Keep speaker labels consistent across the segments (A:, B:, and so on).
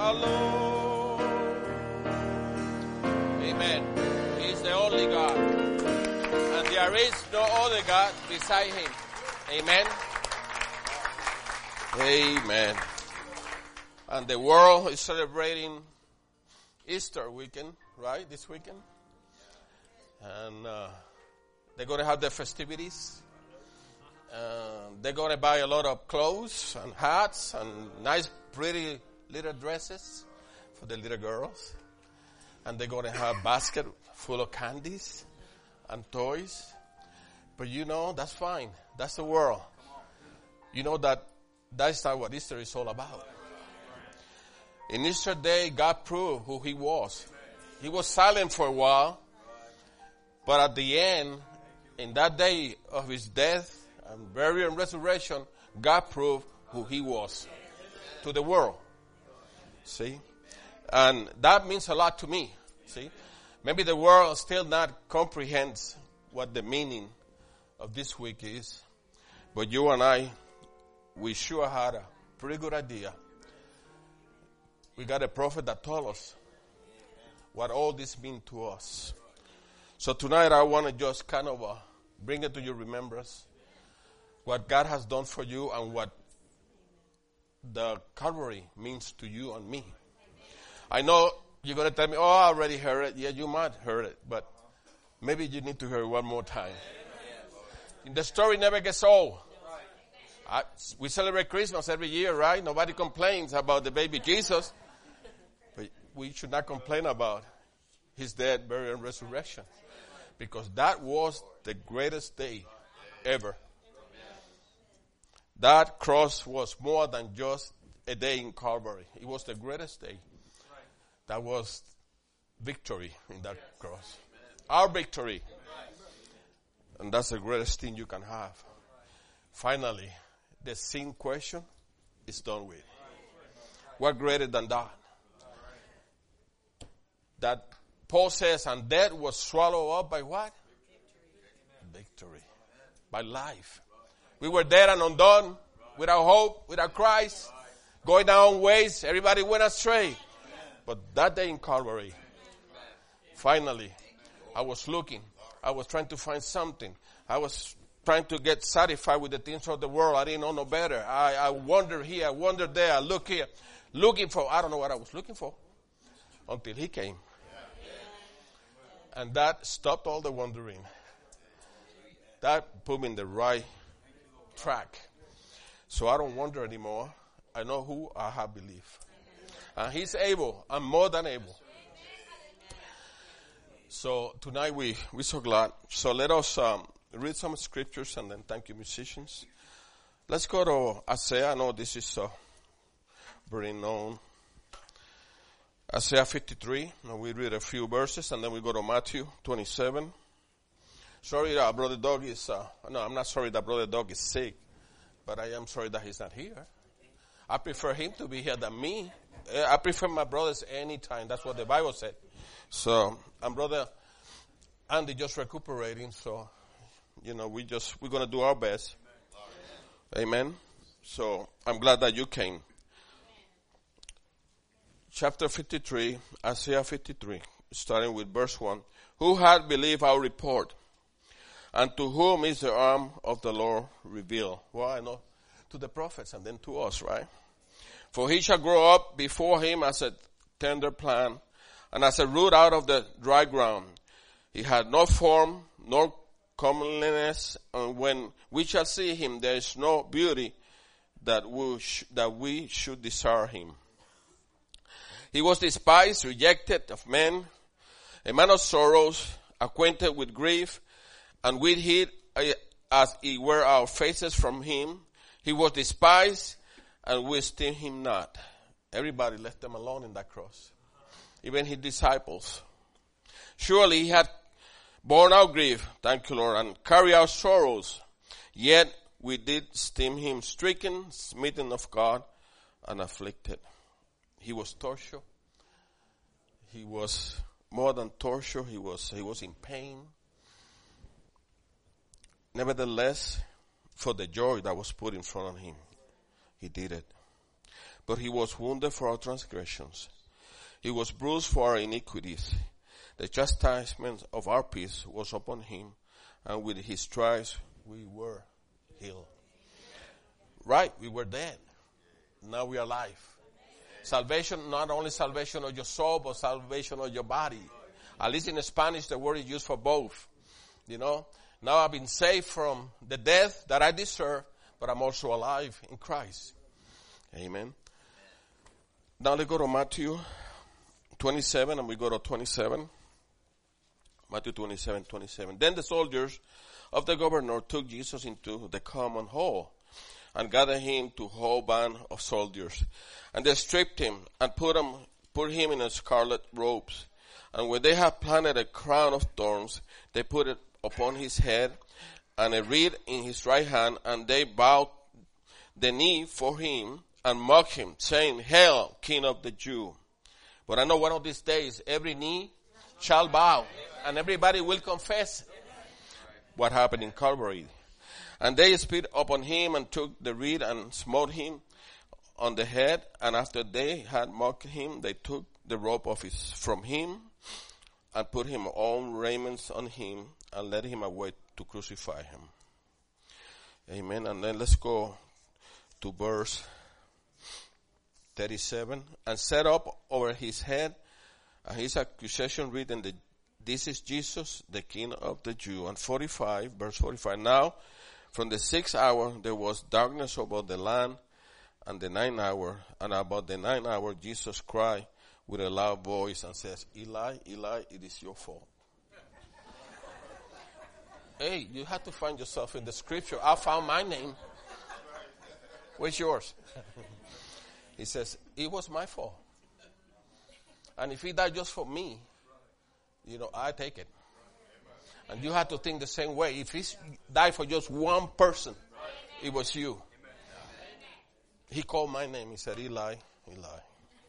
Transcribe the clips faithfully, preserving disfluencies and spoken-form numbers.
A: the Lord. Amen. He is the only God. And there is no other God beside him. Amen. Amen. And the world is celebrating Easter weekend, right? This weekend. And uh, they're going to have their festivities. Uh, they're going to buy a lot of clothes and hats and nice, pretty little dresses for the little girls. And they're going to have basket full of candies and toys. But you know, that's fine. That's the world. You know that that's not what Easter is all about. In Easter Day, God proved who he was. He was silent for a while. But at the end, in that day of his death and burial and resurrection, God proved who he was to the world. See? And that means a lot to me. See? Maybe the world still not comprehends what the meaning of this week is. But you and I, we sure had a pretty good idea. We got a prophet that told us what all this means to us. So tonight I want to just kind of uh, bring it to your remembrance. What God has done for you and what the Calvary means to you and me. I know you're going to tell me, oh, I already heard it. Yeah, you might heard it. But maybe you need to hear it one more time. The story never gets old. I, we celebrate Christmas every year, right? Nobody complains about the baby Jesus. But we should not complain about his death, burial, and resurrection. Because that was the greatest day ever. That cross was more than just a day in Calvary. It was the greatest day. That was victory in that cross. Our victory. And that's the greatest thing you can have. Finally, the sin question is done with. What greater than that? That Paul says, and death was swallowed up by what? Victory. Victory. By life. We were dead and undone, without hope, without Christ, going our own ways. Everybody went astray. But that day in Calvary, finally, I was looking. I was trying to find something. I was trying to get satisfied with the things of the world. I didn't know no better. I, I wandered here, I wandered there, I looked here, looking for, I don't know what I was looking for, until he came. And that stopped all the wandering. That put me in the right track. So I don't wander anymore. I know who I have believed. And he's able. I'm more than able. So tonight we, we're so glad. So let us um, read some scriptures and then thank you, musicians. Let's go to Isaiah. I know this is uh, very known. Isaiah fifty-three. And we read a few verses and then we go to Matthew twenty-seven. Sorry that Brother Doug is, uh, no, I'm not sorry that Brother Doug is sick, but I am sorry that he's not here. I prefer him to be here than me. I prefer my brothers anytime. That's what the Bible said. So, and Brother Andy just recuperating, so, you know, we just, we're going to do our best. Amen. Amen. So, I'm glad that you came. Chapter fifty-three, Isaiah fifty-three, starting with verse one. Who had believed our report? And to whom is the arm of the Lord revealed? Well, I know to the prophets and then to us, right? For he shall grow up before him as a tender plant and as a root out of the dry ground. He had no form nor comeliness, and when we shall see him, there is no beauty that we, sh- that we should desire him. He was despised, rejected of men, a man of sorrows, acquainted with grief, and we hid as it were our faces from him. He was despised, and we esteemed him not. Everybody left him alone in that cross. Even his disciples. Surely he had borne our grief, thank you Lord, and carried our sorrows. Yet we did esteem him stricken, smitten of God, and afflicted. He was tortured. He was more than torture. He was, he was in pain. Nevertheless, for the joy that was put in front of him, he did it. but he was wounded for our transgressions. He was bruised for our iniquities. The chastisement of our peace was upon him, and with his stripes we were healed. Right, we were dead. Now we are alive. Salvation, not only salvation of your soul, but salvation of your body. At least in Spanish, the word is used for both. You know, now I've been saved from the death that I deserve, but I'm also alive in Christ. Amen. Now let's go to Matthew twenty-seven, and we go to twenty-seven. Matthew twenty-seven, twenty-seven. Then the soldiers of the governor took Jesus into the common hall and gathered him to a whole band of soldiers. And they stripped him and put him, put him in a scarlet robes. And when they had planted a crown of thorns, they put it upon his head and a reed in his right hand, and they bowed the knee for him and mocked him, saying, Hail, King of the Jews. But I know one of these days, every knee shall bow, and everybody will confess what happened in Calvary. And they spit upon him and took the reed and smote him on the head. And after they had mocked him, they took the robe of his from him and put him own raiments on him and led him away to crucify him. Amen. And then let's go to verse thirty-seven. And set up over his head and his accusation written, the, This is Jesus, the King of the Jews. And forty-five, verse forty-five. Now, from the sixth hour there was darkness over the land, and the ninth hour, and about the ninth hour Jesus cried with a loud voice and says, Eli, Eli, it is your fault. Hey, you have to find yourself in the scripture. I found my name. Where's yours? He says, it was my fault. And if he died just for me, you know, I take it. And you have to think the same way. If he died for just one person, it was you. He called my name. He said, Eli, Eli.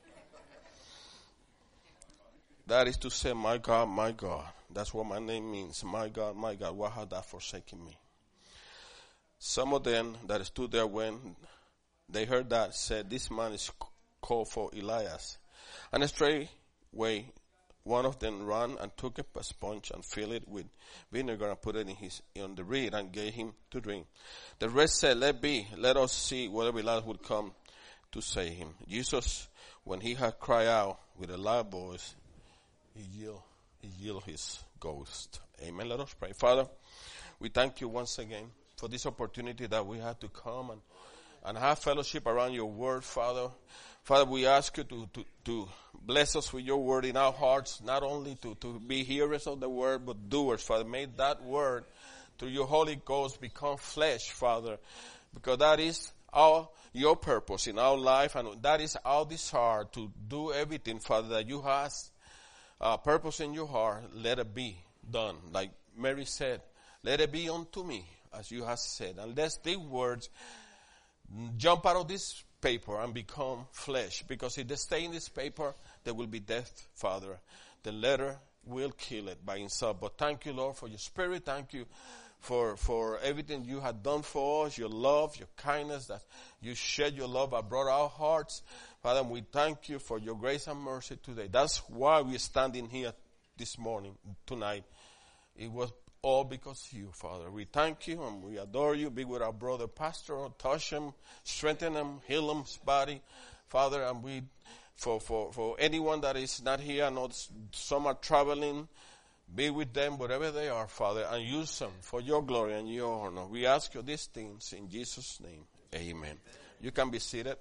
A: That is to say, my God, my God. That's what my name means. My God, my God, why hast thou forsaken me? Some of them that stood there when they heard that said, this man is called for Elias. And straightway one of them ran and took a sponge and filled it with vinegar and put it in his on the reed and gave him to drink. The rest said, let be, let us see whether Elias would come to save him. Jesus, when he had cried out with a loud voice, he yielded, he yielded his ghost. Amen. Let us pray. Father, we thank you once again for this opportunity that we had to come and, and have fellowship around your word, Father. Father, we ask you to, to, to bless us with your word in our hearts, not only to, to be hearers of the word, but doers, Father. May that word, through your Holy Ghost, become flesh, Father, because that is our, your purpose in our life, and that is our desire to do everything, Father, that you have uh, purpose in your heart. Let it be done. Like Mary said, let it be unto me, as you have said. Unless these words jump out of this paper and become flesh, because if they stay in this paper, there will be death, Father. The letter will kill it by itself. But thank you, Lord, for your spirit. Thank you for for everything you have done for us, your love, your kindness, that you shed your love abroad our hearts. Father, we thank you for your grace and mercy today. That's why we're standing here this morning, tonight. It was all because of you, Father. We thank you and we adore you. Be with our brother pastor. Touch him, strengthen him, heal his body, Father. And we, for, for, for anyone that is not here, I know some are traveling, be with them wherever they are, Father, and use them for your glory and your honor. We ask you these things in Jesus' name. Amen. You can be seated.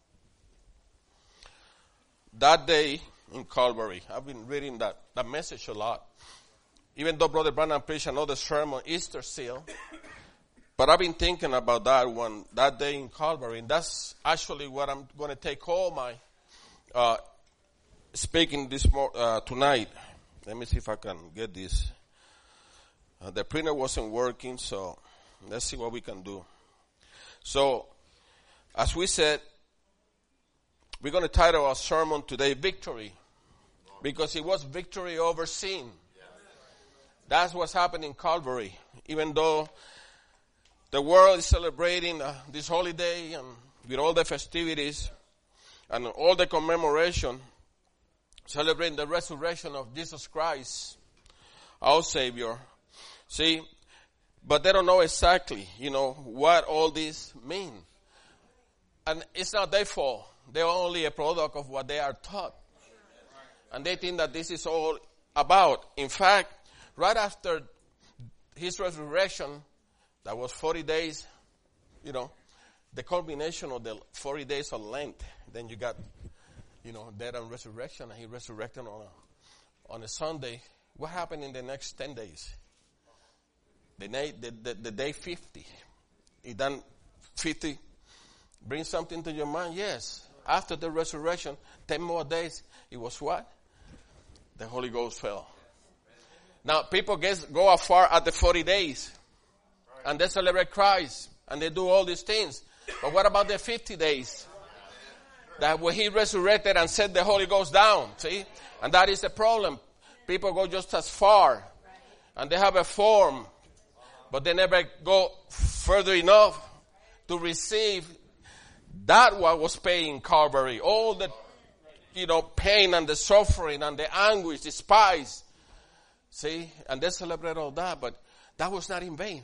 A: That day in Calvary, I've been reading that, that message a lot. Even though Brother Branham preached another sermon, Easter seal. But I've been thinking about that one, that day in Calvary. And that's actually what I'm going to take all my uh, speaking this mo- uh, tonight. Let me see if I can get this. Uh, the printer wasn't working, so let's see what we can do. So, as we said, we're going to title our sermon today, Victory. Because it was victory over sin. That's what's happening in Calvary. Even though the world is celebrating uh, this holiday and with all the festivities, and all the commemoration celebrating the resurrection of Jesus Christ, our Savior. See, but they don't know exactly, you know, what all this mean. And it's not their fault. They're only a product of what they are taught. And they think that this is all about. In fact, right after his resurrection, that was forty days, you know, the culmination of the forty days of Lent. Then you got, you know, death and resurrection, and he resurrected on a, on a Sunday. What happened in the next ten days? The, the, the, the day fifty. He done fifty. Bring something to your mind? Yes. After the resurrection, ten more days, it was what? The Holy Ghost fell. Now, people guess, go as far as the forty days. And they celebrate Christ. And they do all these things. But what about the fifty days? That when he resurrected and set the Holy Ghost down. See? And that is the problem. People go just as far. And they have a form. But they never go further enough to receive that what was paying Calvary. All the, you know, pain and the suffering and the anguish, the despise. See? And they celebrate all that. But that was not in vain.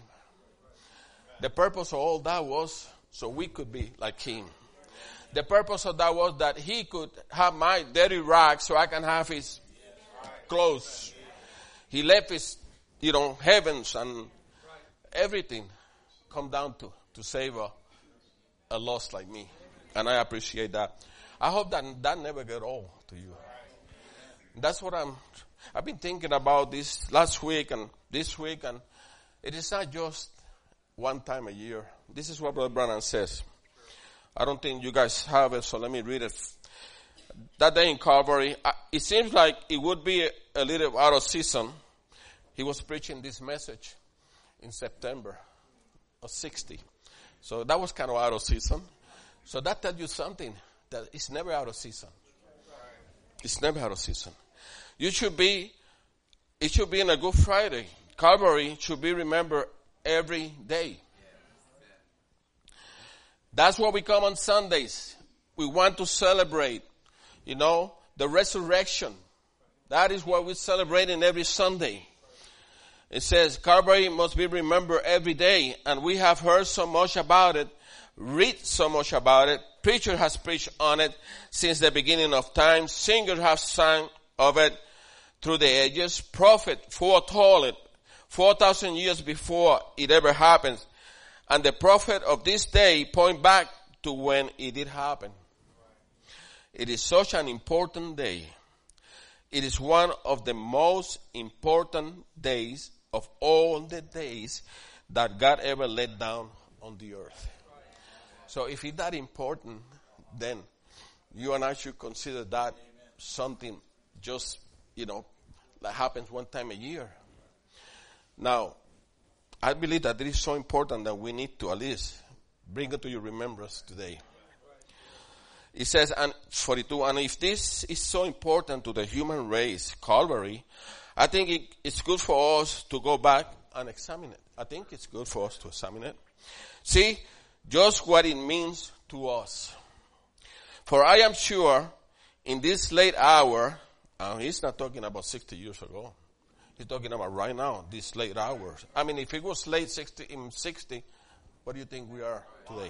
A: The purpose of all that was so we could be like him. The purpose of that was that he could have my dirty rags so I can have his clothes. He left his, you know, heavens and everything come down to, to save a, a lost like me. And I appreciate that. I hope that that never get old to you. That's what I'm, I've been thinking about this last week and this week, and it is not just one time a year. This is what Brother Branham says. I don't think you guys have it, so let me read it. That day in Calvary, it seems like it would be a, a little out of season. He was preaching this message in September of sixty. So that was kind of out of season. So that tells you something, that it's never out of season. It's never out of season. You should be, it should be in a Good Friday. Calvary should be remembered every day. That's what we come on Sundays. We want to celebrate, you know, the resurrection. That is what we celebrate in every Sunday. It says Calvary must be remembered every day, and we have heard so much about it, read so much about it. Preacher has preached on it since the beginning of time. Singers have sung of it through the ages. Prophet foretold it four thousand years before it ever happens. And the prophet of this day point back to when it did happen. It is such an important day. It is one of the most important days of all the days that God ever laid down on the earth. So if it's that important, then you and I should consider that something just, you know, that happens one time a year. Now, I believe that it is so important that we need to at least bring it to your remembrance today. It says, and forty-two, and if this is so important to the human race, Calvary, I think it, it's good for us to go back and examine it. I think it's good for us to examine it. See just what it means to us. For I am sure in this late hour, and he's not talking about sixty years ago. He's talking about right now, these late hours. I mean, if it was late sixty, in sixty, what do you think we are today?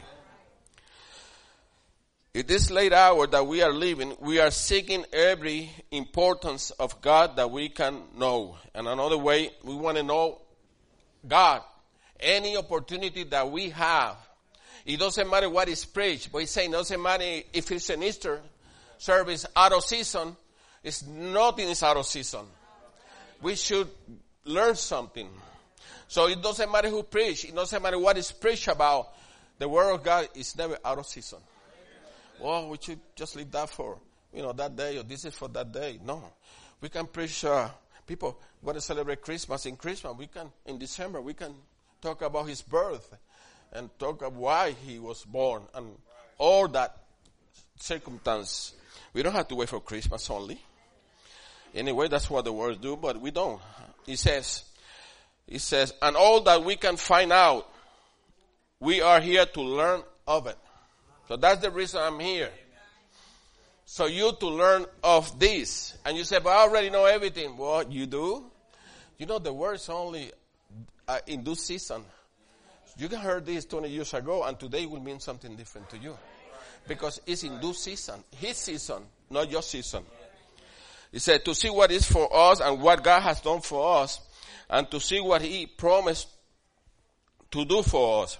A: In this late hour that we are living, we are seeking every importance of God that we can know. And another way, we want to know God. Any opportunity that we have. It doesn't matter what is preached, but he's saying it doesn't matter if it's an Easter service out of season. It's nothing is out of season. We should learn something. So it doesn't matter who preach. It doesn't matter what is preached about. The word of God is never out of season. Well, we should just leave that for, you know, that day, or this is for that day. No. We can preach, uh, people want to celebrate Christmas in Christmas. We can, in December, we can talk about his birth and talk about why he was born and all that circumstance. We don't have to wait for Christmas only. Anyway, that's what the words do, but we don't. He says, he says, and all that we can find out, we are here to learn of it. So that's the reason I'm here. So you to learn of this. And you say, but I already know everything. Well, you do? You know, the word is only uh, in due season. You heard this twenty years ago, and today will mean something different to you. Because it's in due season. His season, not your season. He said, to see what is for us and what God has done for us, and to see what he promised to do for us.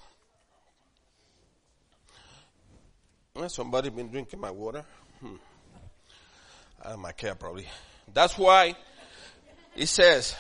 A: Well, somebody been drinking my water? Hmm. Uh, my cat probably. That's why he says,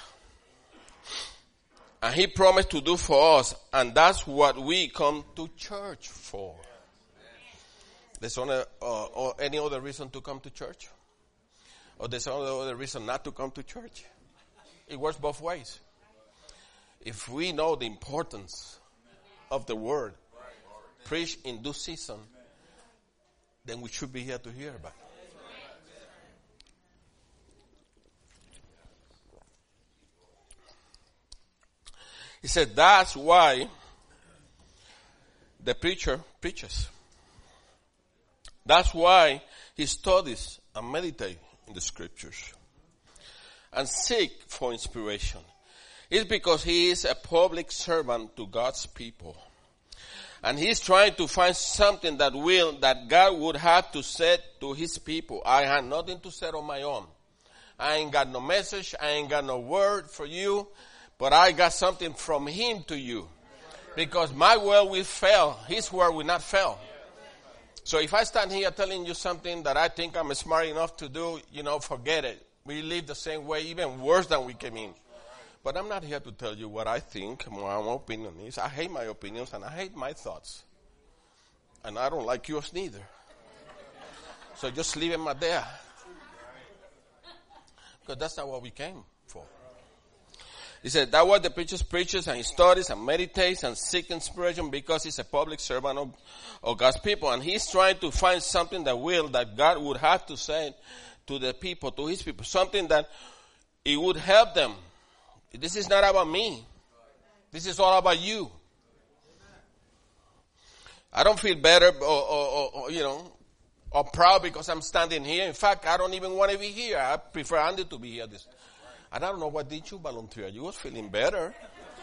A: and he promised to do for us, and that's what we come to church for. There's only, uh, or any other reason to come to church? Or there's any other reason not to come to church? It works both ways. If we know the importance of the word, preach in due season, then we should be here to hear about it. He said that's why the preacher preaches. That's why he studies and meditates in the scriptures and seek for inspiration. It's because he is a public servant to God's people. And he's trying to find something that will, that God would have to say to his people. I have nothing to say on my own. I ain't got no message. I ain't got no word for you. But I got something from him to you. Because my word will fail. His word will not fail. So if I stand here telling you something that I think I'm smart enough to do, you know, forget it. We live the same way, even worse than we came in. But I'm not here to tell you what I think, my opinion is. I hate my opinions and I hate my thoughts. And I don't like yours neither. So just leave them there. Because that's not what we came for. He said, that's what the preacher preaches and he studies and meditates and seeks inspiration because he's a public servant of, of God's people. And he's trying to find something that will, that God would have to say to the people, to his people. Something that it would help them. This is not about me. This is all about you. I don't feel better or, or, or, you know, or proud because I'm standing here. In fact, I don't even want to be here. I prefer Andy to be here. This, and I don't know, what did you volunteer? You was feeling better.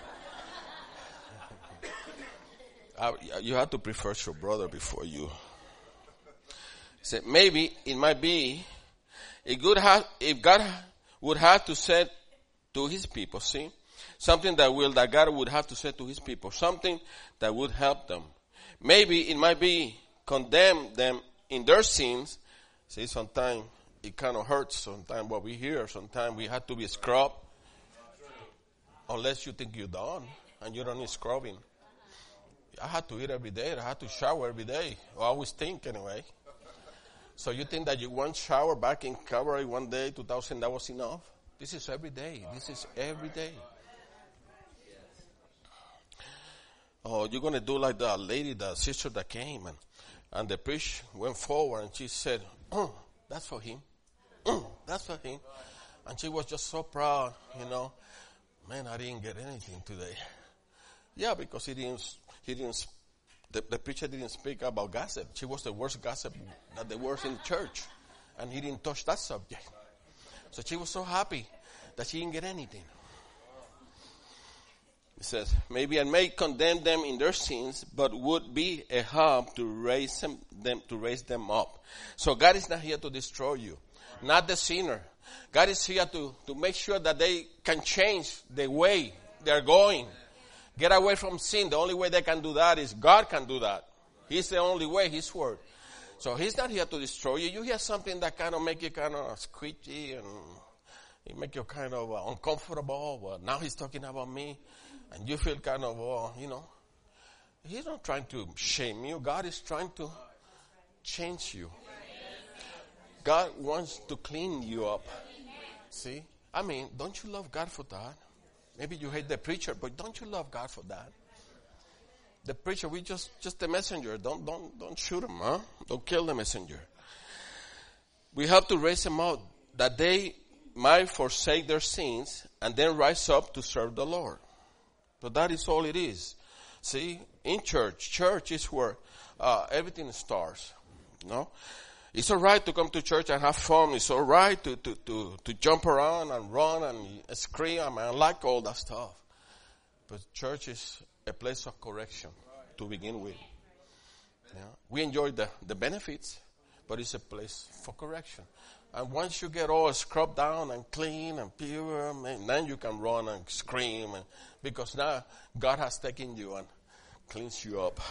A: I, you have to prefer your brother before you. He said, maybe it might be, it could have, if God would have to say to his people, see? Something that will, that God would have to say to his people. Something that would help them. Maybe it might be condemn them in their sins. See, sometimes it kind of hurts. Sometimes what we hear, sometimes we have to be scrubbed. Unless you think you're done and you don't need scrubbing. I had to eat every day. I had to shower every day. Or I always think anyway. So you think that you one shower back in Calvary one day, two thousand, that was enough? This is every day. This is every day. Oh, you're going to do like the lady, the sister that came and, and the priest went forward and she said, oh, that's for him. Oh, that's for him. And she was just so proud, you know. Man, I didn't get anything today. Yeah, because he didn't, he didn't, the, the preacher didn't speak about gossip. She was the worst gossip that there was in church. And he didn't touch that subject. So she was so happy that she didn't get anything. It says, maybe I may condemn them in their sins, but would be a help to raise them, them to raise them up. So God is not here to destroy you, not the sinner. God is here to, to make sure that they can change the way they're going. Get away from sin. The only way they can do that is God can do that. He's the only way, his word. So he's not here to destroy you. You hear something that kind of make you kind of squeaky and it make you kind of uh, uncomfortable. Well, now he's talking about me. And you feel kind of, uh, you know, he's not trying to shame you. God is trying to change you. God wants to clean you up. See? I mean, don't you love God for that? Maybe you hate the preacher, but don't you love God for that? The preacher, we just, just the messenger. Don't, don't, don't shoot him, huh? Don't kill the messenger. We have to raise them up that they might forsake their sins and then rise up to serve the Lord. So that is all it is. See, in church, church is where uh, everything starts. You know, It's all right to come to church and have fun. It's all right to, to, to, to jump around and run and scream. I mean, I like all that stuff. But church is a place of correction to begin with. Yeah. We enjoy the, the benefits, but it's a place for correction. And once you get all scrubbed down and clean and pure, man, then you can run and scream. And, because now God has taken you and cleans you up.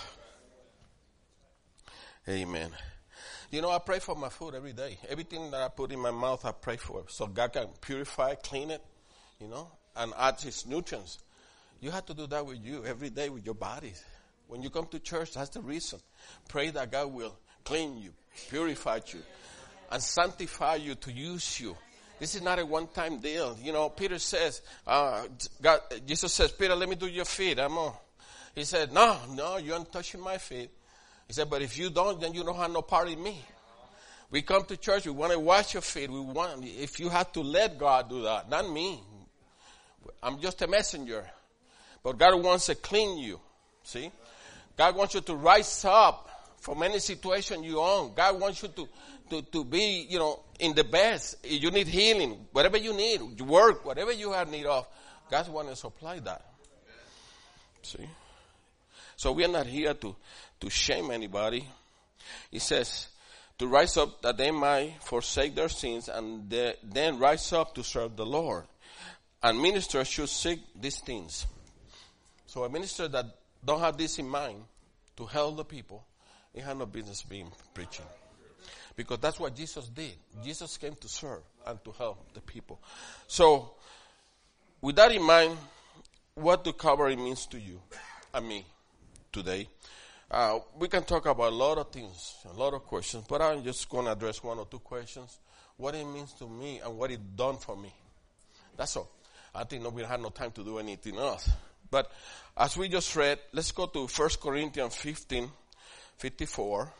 A: Amen. You know, I pray for my food every day. Everything that I put in my mouth, I pray for. So God can purify, clean it, you know, and add His nutrients. You have to do that with you every day with your bodies. When you come to church, that's the reason. Pray that God will clean you, purify you, and sanctify you to use you. This is not a one-time deal. You know, Peter says, uh, God, Jesus says, Peter, let me do your feet. I'm on. He said, no, no, you aren't touching my feet. He said, but if you don't, then you don't have no part in me. We come to church, we want to wash your feet. We want, if you have to let God do that, not me. I'm just a messenger. But God wants to clean you. See? God wants you to rise up from any situation you're on. God wants you to, to, to be, you know, in the best. If you need healing, whatever you need, work, whatever you have need of, God wants to supply that. See? So we are not here to, to shame anybody. He says, to rise up that they might forsake their sins and they, then rise up to serve the Lord. And ministers should seek these things. So a minister that don't have this in mind to help the people, he has no business being preaching. Because that's what Jesus did. Jesus came to serve and to help the people. So, with that in mind, what the covering means to you and me today. Uh, we can talk about a lot of things, a lot of questions, but I'm just going to address one or two questions. What it means to me and what it done for me. That's all. I think no, we have no time to do anything else. But as we just read, let's go to First Corinthians fifteen, fifty-four.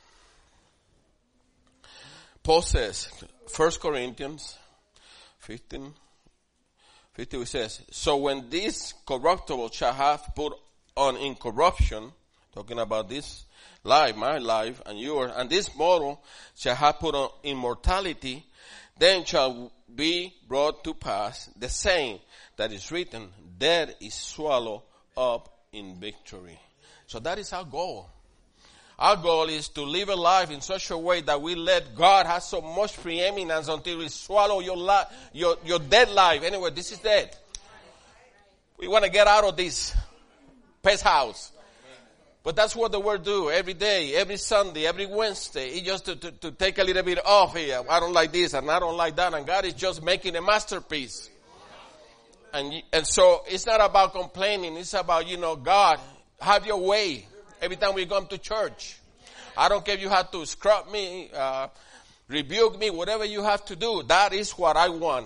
A: Paul says, First Corinthians fifteen, fifty, says, so when this corruptible shall have put on incorruption, talking about this life, my life and yours, and this mortal shall have put on immortality, then shall be brought to pass the saying that is written, death is swallowed up in victory. So that is our goal. Our goal is to live a life in such a way that we let God have so much preeminence until we swallow your life, your, your dead life. Anyway, this is dead. We want to get out of this pest house. But that's what the word do every day, every Sunday, every Wednesday. It's just to, to, to take a little bit off here. I don't like this and I don't like that. And God is just making a masterpiece. And, and so it's not about complaining. It's about, you know, God, have your way every time we come to church. I don't care if you have to scrub me, uh, rebuke me, whatever you have to do. That is what I want.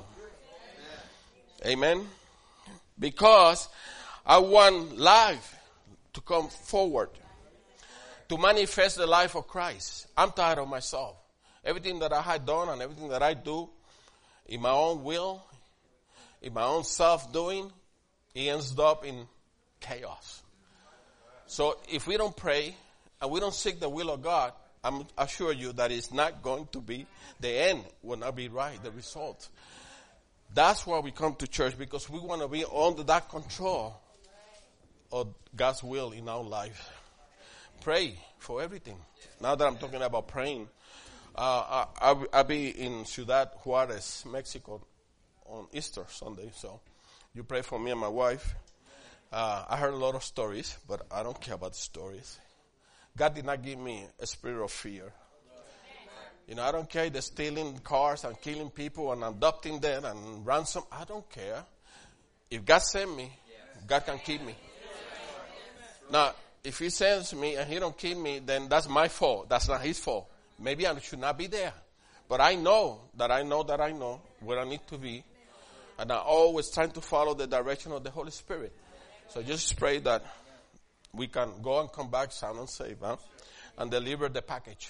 A: Amen. Because I want life to come forward, to manifest the life of Christ. I'm tired of myself. Everything that I had done and everything that I do in my own will, in my own self-doing, it ends up in chaos. So if we don't pray and we don't seek the will of God, I'm assure you that it's not going to be, the end will not be right, the result. That's why we come to church, because we want to be under that control of God's will in our life. Pray for everything. Now that I'm talking about praying, uh, I, I'll, I'll be in Ciudad Juarez, Mexico on Easter Sunday. So you pray for me and my wife. Uh, I heard a lot of stories, but I don't care about the stories. God did not give me a spirit of fear. You know, I don't care the stealing cars and killing people and adopting them and ransom. I don't care. If God sent me, God can keep me. Now, if He sends me and He don't keep me, then that's my fault. That's not His fault. Maybe I should not be there. But I know that I know that I know where I need to be. And I'm always trying to follow the direction of the Holy Spirit. So just pray that we can go and come back sound and safe, huh? And deliver the package.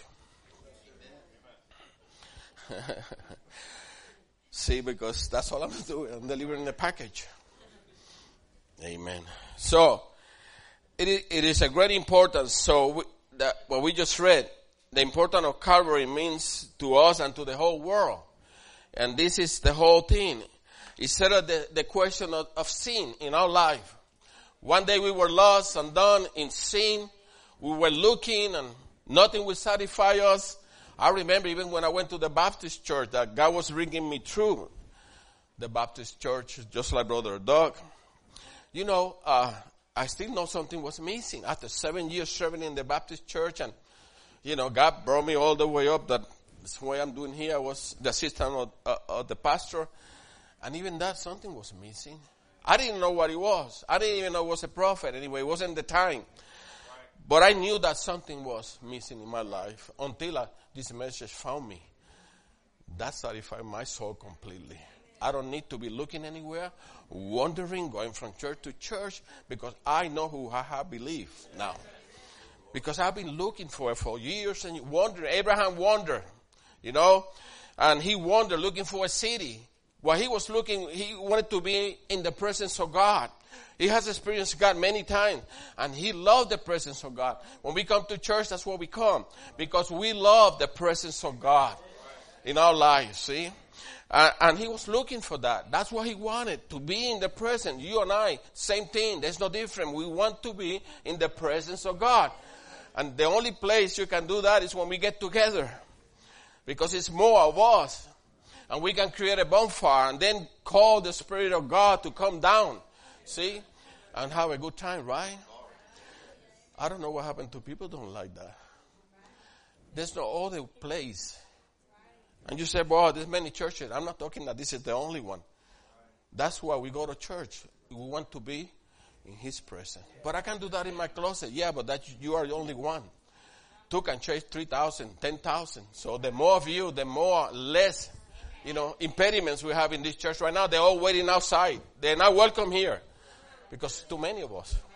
A: See, because that's all I'm doing. I'm delivering the package. Amen. So, it is, it is a great importance. So, we, that what we just read, the importance of Calvary means to us and to the whole world. And this is the whole thing. It settled the, the question of, of sin in our life. One day we were lost and done in sin. We were looking and nothing would satisfy us. I remember even when I went to the Baptist church that God was bringing me through the Baptist church, just like Brother Doug. You know, uh, I still know something was missing. After seven years serving in the Baptist church, and, you know, God brought me all the way up. That, that's what I'm doing here. I was the assistant of, uh, of the pastor. And even that, something was missing. I didn't know what it was. I didn't even know it was a prophet. Anyway, it wasn't the time. But I knew that something was missing in my life until I, this message found me. That satisfied my soul completely. I don't need to be looking anywhere, wandering, going from church to church, because I know who I have believed now. Because I've been looking for it for years and wondering. Abraham wandered, you know, and he wandered looking for a city. While he was looking, he wanted to be in the presence of God. He has experienced God many times, and he loved the presence of God. When we come to church, that's what we come, because we love the presence of God in our lives, see? Uh, and he was looking for that. That's what he wanted, to be in the presence. You and I, same thing. There's no difference. We want to be in the presence of God. And the only place you can do that is when we get together, because it's more of us. And we can create a bonfire and then call the Spirit of God to come down, see, and have a good time, right? I don't know what happened to people who don't like that. There's no other place. And you say, boy, there's many churches. I'm not talking that this is the only one. That's why we go to church. We want to be in His presence. But I can do that in my closet. Yeah, but that you are the only one. Two can chase three thousand, ten thousand. So the more of you, the more less, you know, impediments we have in this church right now. They're all waiting outside. They're not welcome here because too many of us.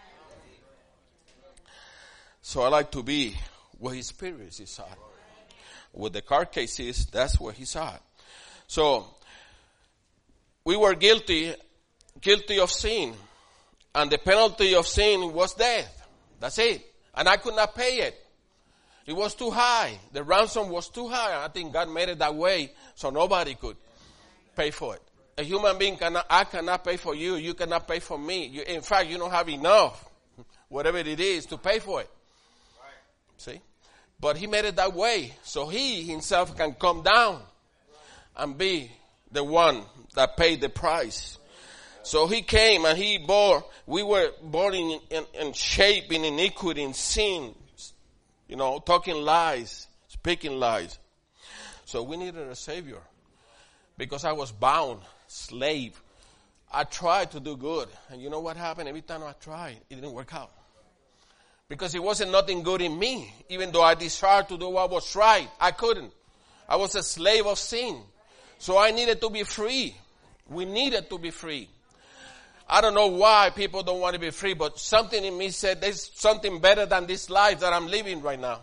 A: So I like to be where His Spirit is at. With the car cases, that's where He's at. So we were guilty, guilty of sin. And the penalty of sin was death. That's it. And I could not pay it. It was too high. The ransom was too high. I think God made it that way so nobody could pay for it. A human being cannot, I cannot pay for you. You cannot pay for me. You, in fact, you don't have enough, whatever it is, to pay for it. See? But He made it that way so He Himself can come down and be the one that paid the price. So He came and He bore, we were born in, in, in shape, in iniquity, in sin, you know, talking lies, speaking lies. So we needed a Savior because I was bound, slave. I tried to do good. And you know what happened? Every time I tried, it didn't work out. Because it wasn't nothing good in me. Even though I desired to do what was right, I couldn't. I was a slave of sin. So I needed to be free. We needed to be free. I don't know why people don't want to be free, but something in me said there's something better than this life that I'm living right now.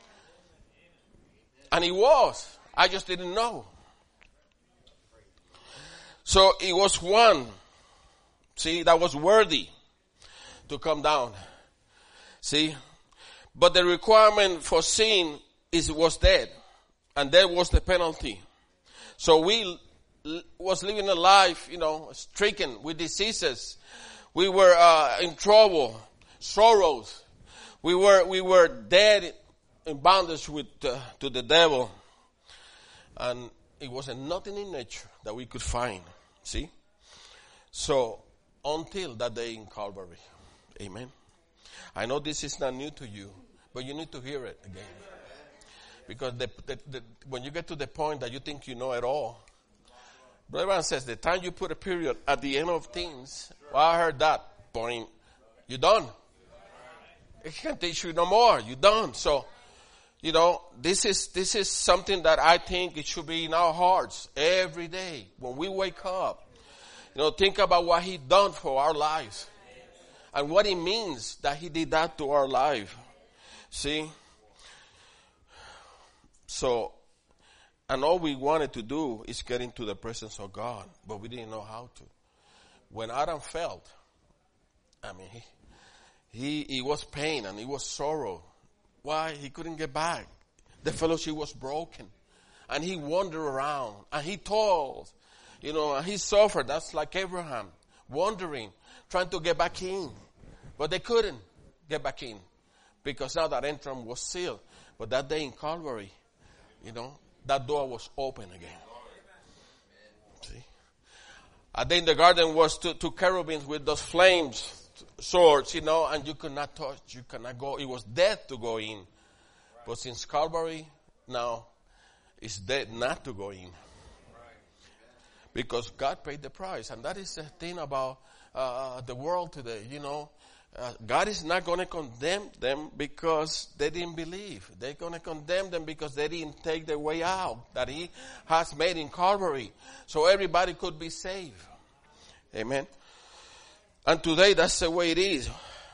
A: And it was. I just didn't know. So it was one, see, that was worthy to come down. See? But the requirement for sin is was death. And that was the penalty. So we was living a life, you know, stricken with diseases. We were uh, in trouble, sorrows. We were we were dead in bondage with uh, to the devil, and it wasn't nothing in nature that we could find. See, so until that day in Calvary, amen. I know this is not new to you, but you need to hear it again, because the, the, the, when you get to the point that you think you know it all. Brother Brown says, the time you put a period at the end of things, well, I heard that point, you're done. It can't teach you no more. You're done. So, you know, this is, this is something that I think it should be in our hearts every day. When we wake up, you know, think about what He done for our lives and what it means that He did that to our life. See? So, and all we wanted to do is get into the presence of God, but we didn't know how to. When Adam fell, I mean, he, he, he was pain and he was sorrow. Why? He couldn't get back The fellowship was broken. And he wandered around. And he toiled. You know, and he suffered. That's like Abraham. Wandering. Trying to get back in. But they couldn't get back in. Because now that entrance was sealed. But that day in Calvary, you know, that door was open again. See? A day in the garden was two, two cherubims with those flames, swords, you know, and you could not touch, you cannot go. It was death to go in. But since Calvary, now, it's dead not to go in. Because God paid the price. And that is the thing about uh, the world today, you know. Uh, God is not going to condemn them because they didn't believe. They're going to condemn them because they didn't take the way out that He has made in Calvary. So everybody could be saved. Amen. And today that's the way it is.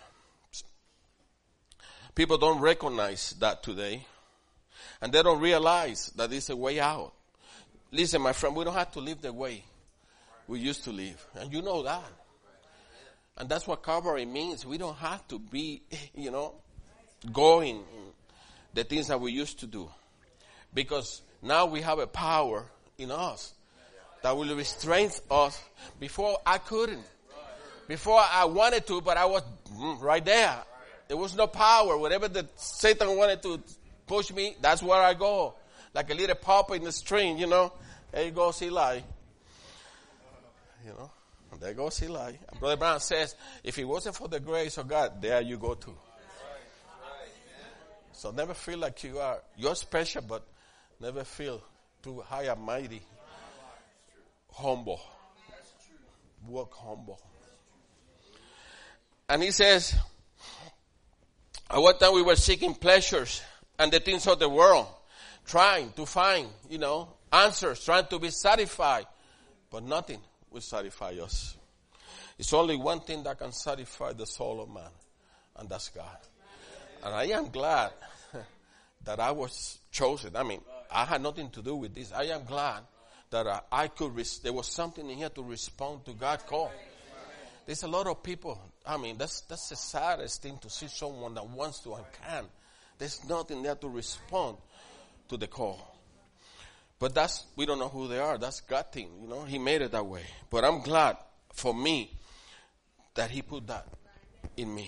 A: People don't recognize that today. And they don't realize that it's a way out. Listen, my friend, we don't have to live the way we used to live. And you know that. And that's what Calvary means. We don't have to be, you know, going the things that we used to do. Because now we have a power in us that will restrain us. Before I couldn't. Before I wanted to, but I was right there. There was no power. Whatever the Satan wanted to push me, that's where I go. Like a little puppet in the string, you know. There you go, Eli. You know. There goes Eli. And Brother Brown says, if it wasn't for the grace of God, there you go too. So never feel like you are. You're special, but never feel too high and mighty. Humble. Walk humble. And he says, at one time we were seeking pleasures and the things of the world, trying to find, you know, answers, trying to be satisfied, but nothing will satisfy us. It's only one thing that can satisfy the soul of man, and that's God. And I am glad that I was chosen. I mean, I had nothing to do with this. I am glad that I, I could, res- there was something in here to respond to God's call. There's a lot of people, I mean, that's, that's the saddest thing to see someone that wants to and can. There's nothing there to respond to the call. But that's, we don't know who they are. That's God's thing, you know. He made it that way. But I'm glad for me that He put that in me.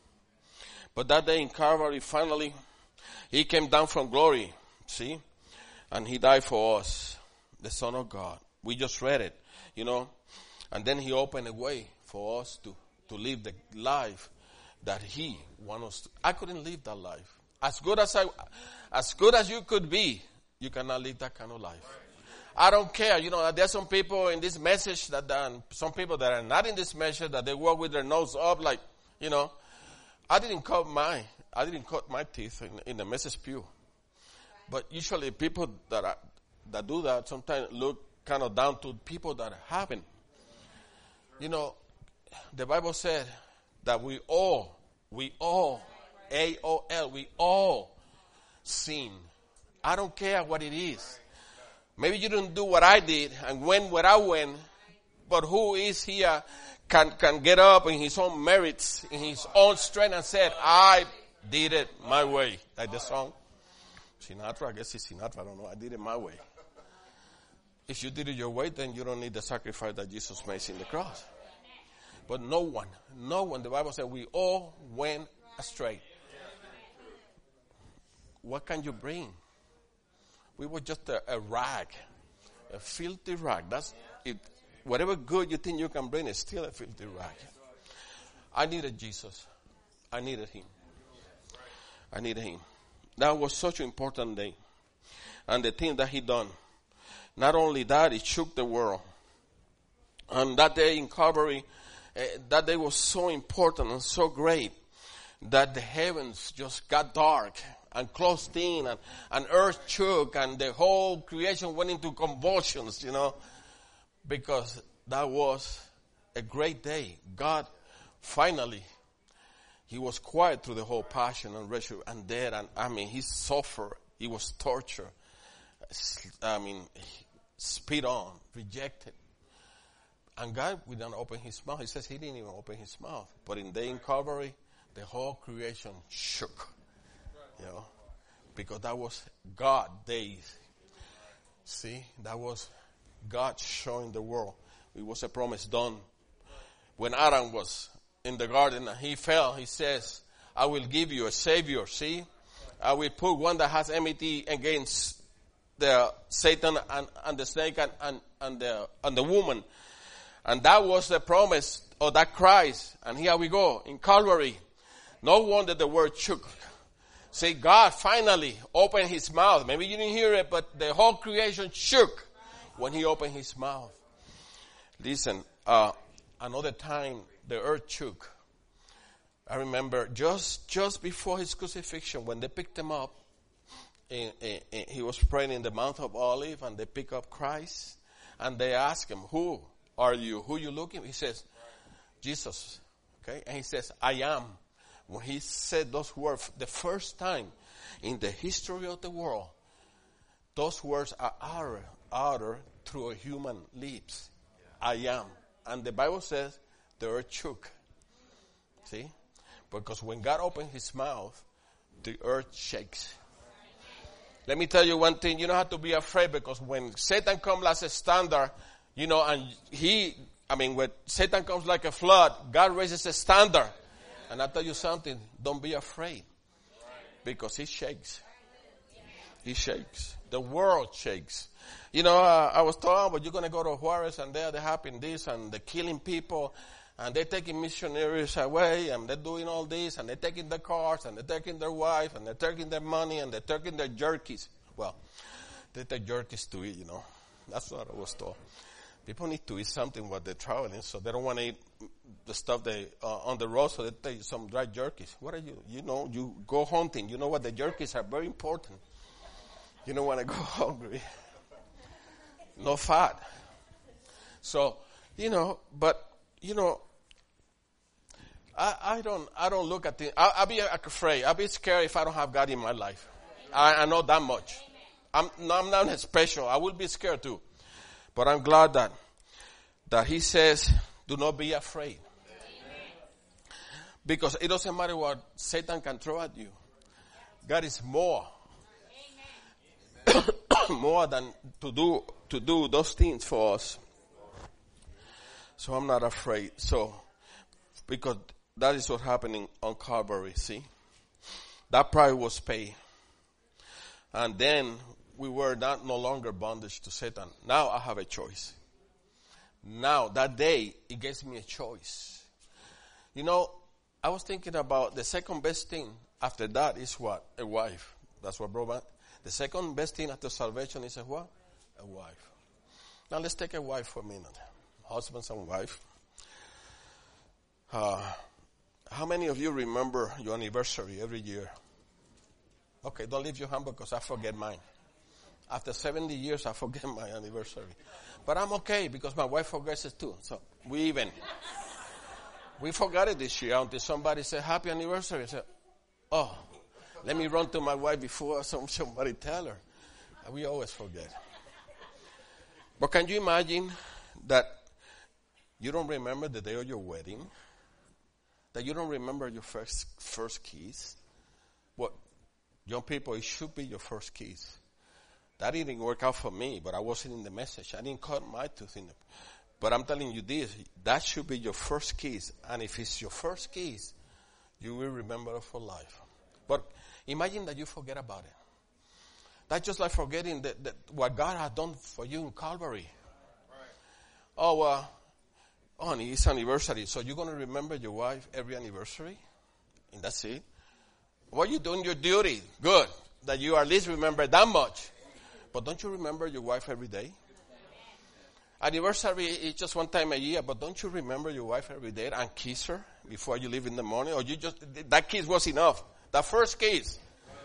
A: But that day in Calvary, finally, He came down from glory, see? And He died for us, the Son of God. We just read it, you know. And then He opened a way for us to, to live the life that He wants us to. I couldn't live that life. As good as I, as good as you could be, you cannot live that kind of life. I don't care. You know, there's some people in this message that, um, some people that are not in this message, that they walk with their nose up like, you know. I didn't cut my, I didn't cut my teeth in, in the message pew. But usually people that are, that do that sometimes look kind of down to people that haven't. You know, the Bible said that we all, we all, A O L, we all sin. I don't care what it is. Maybe you didn't do what I did and went where I went, but who is here can, can get up in his own merits, in his own strength and said, I did it my way. Like the song. Sinatra, I guess it's Sinatra, I don't know. I did it my way. If you did it your way, then you don't need the sacrifice that Jesus made in the cross. But no one, no one, the Bible said we all went astray. What can you bring? We were just a, a rag, a filthy rag. That's it. Whatever good you think you can bring is still a filthy rag. I needed Jesus. I needed Him. I needed Him. That was such an important day. And the thing that He done, not only that, it shook the world. And that day in Calvary, uh, that day was so important and so great that the heavens just got dark and closed in, and, and earth shook, and the whole creation went into convulsions, you know, because that was a great day. God finally, He was quiet through the whole passion and resurrection and death, and I mean, He suffered, He was tortured, I mean, spit on, rejected. And God would not open His mouth. He says He didn't even open His mouth. But in day in Calvary, the whole creation shook. You know, because that was God days. See, that was God showing the world. It was a promise done. When Adam was in the garden and he fell, he says, I will give you a savior. See, I will put one that has enmity against the Satan and, and the snake and, and, and the and the woman. And that was the promise of that Christ. And here we go in Calvary. No wonder the word shook. See, God finally opened his mouth. Maybe you didn't hear it, but the whole creation shook when he opened his mouth. Listen, uh, another time the earth shook. I remember just just before his crucifixion, when they picked him up, and, and, and he was praying in the Mount of Olives, and they pick up Christ, and they ask him, who are you? Who you looking? He says, Jesus. Okay, and he says, I am. When he said those words, the first time in the history of the world, those words are uttered, uttered through a human lips. I am. And the Bible says the earth shook. See? Because when God opens his mouth, the earth shakes. Let me tell you one thing. You don't have to be afraid, because when Satan comes as a standard, you know, and he, I mean, when Satan comes like a flood, God raises a standard. And I tell you something, don't be afraid, because he shakes. He shakes. The world shakes. You know, uh, I was told, but you're going to go to Juarez, and there they're having this, and they're killing people, and they're taking missionaries away, and they're doing all this, and they're taking their cars, and they're taking their wife, and they're taking their money, and they're taking their jerkies. Well, they take jerkies to eat, you know. That's what I was told. People need to eat something while they're traveling, so they don't want to eat the stuff they uh, on the road, so they take some dry jerkies. What are you? You know, you go hunting. You know what? The jerkies are very important. You don't want to go hungry. No fat. So, you know, but, you know, I, I don't, I don't look at things. I, I'll be afraid. I'll be scared if I don't have God in my life. I, I know that much. I'm, no, I'm not special. I will be scared too. But I'm glad that, that he says, do not be afraid. Because it doesn't matter what Satan can throw at you. God is more. More than to do, to do those things for us. So I'm not afraid. So, because that is what's happening on Calvary, see? That price was paid. And then we were not no longer bondage to Satan. Now I have a choice. Now, that day, it gives me a choice. You know, I was thinking about the second best thing after that is what? A wife. That's what brought back. The second best thing after salvation is a what? A wife. Now let's take a wife for a minute. Husbands and wife. Uh, how many of you remember your anniversary every year? Okay, don't leave your hand because I forget mine. After seventy years, I forget my anniversary. But I'm okay because my wife forgets it too. So we even. We forgot it this year until somebody said, happy anniversary. I said, oh, let me run to my wife before some, somebody tell her. And we always forget. But can you imagine that you don't remember the day of your wedding? That you don't remember your first first kiss? Well, young people, it should be your first kiss. That didn't work out for me, but I wasn't in the message. I didn't cut my tooth in it. But I'm telling you this, that should be your first kiss. And if it's your first kiss, you will remember it for life. But imagine that you forget about it. That's just like forgetting that, that what God has done for you in Calvary. Right. Oh, uh, honey, it's anniversary. So you're going to remember your wife every anniversary? And that's it? Well, you're doing your duty. Good. That you at least remember that much. But don't you remember your wife every day? Anniversary is just one time a year, but don't you remember your wife every day and kiss her before you leave in the morning? Or you just, that kiss was enough. That first kiss.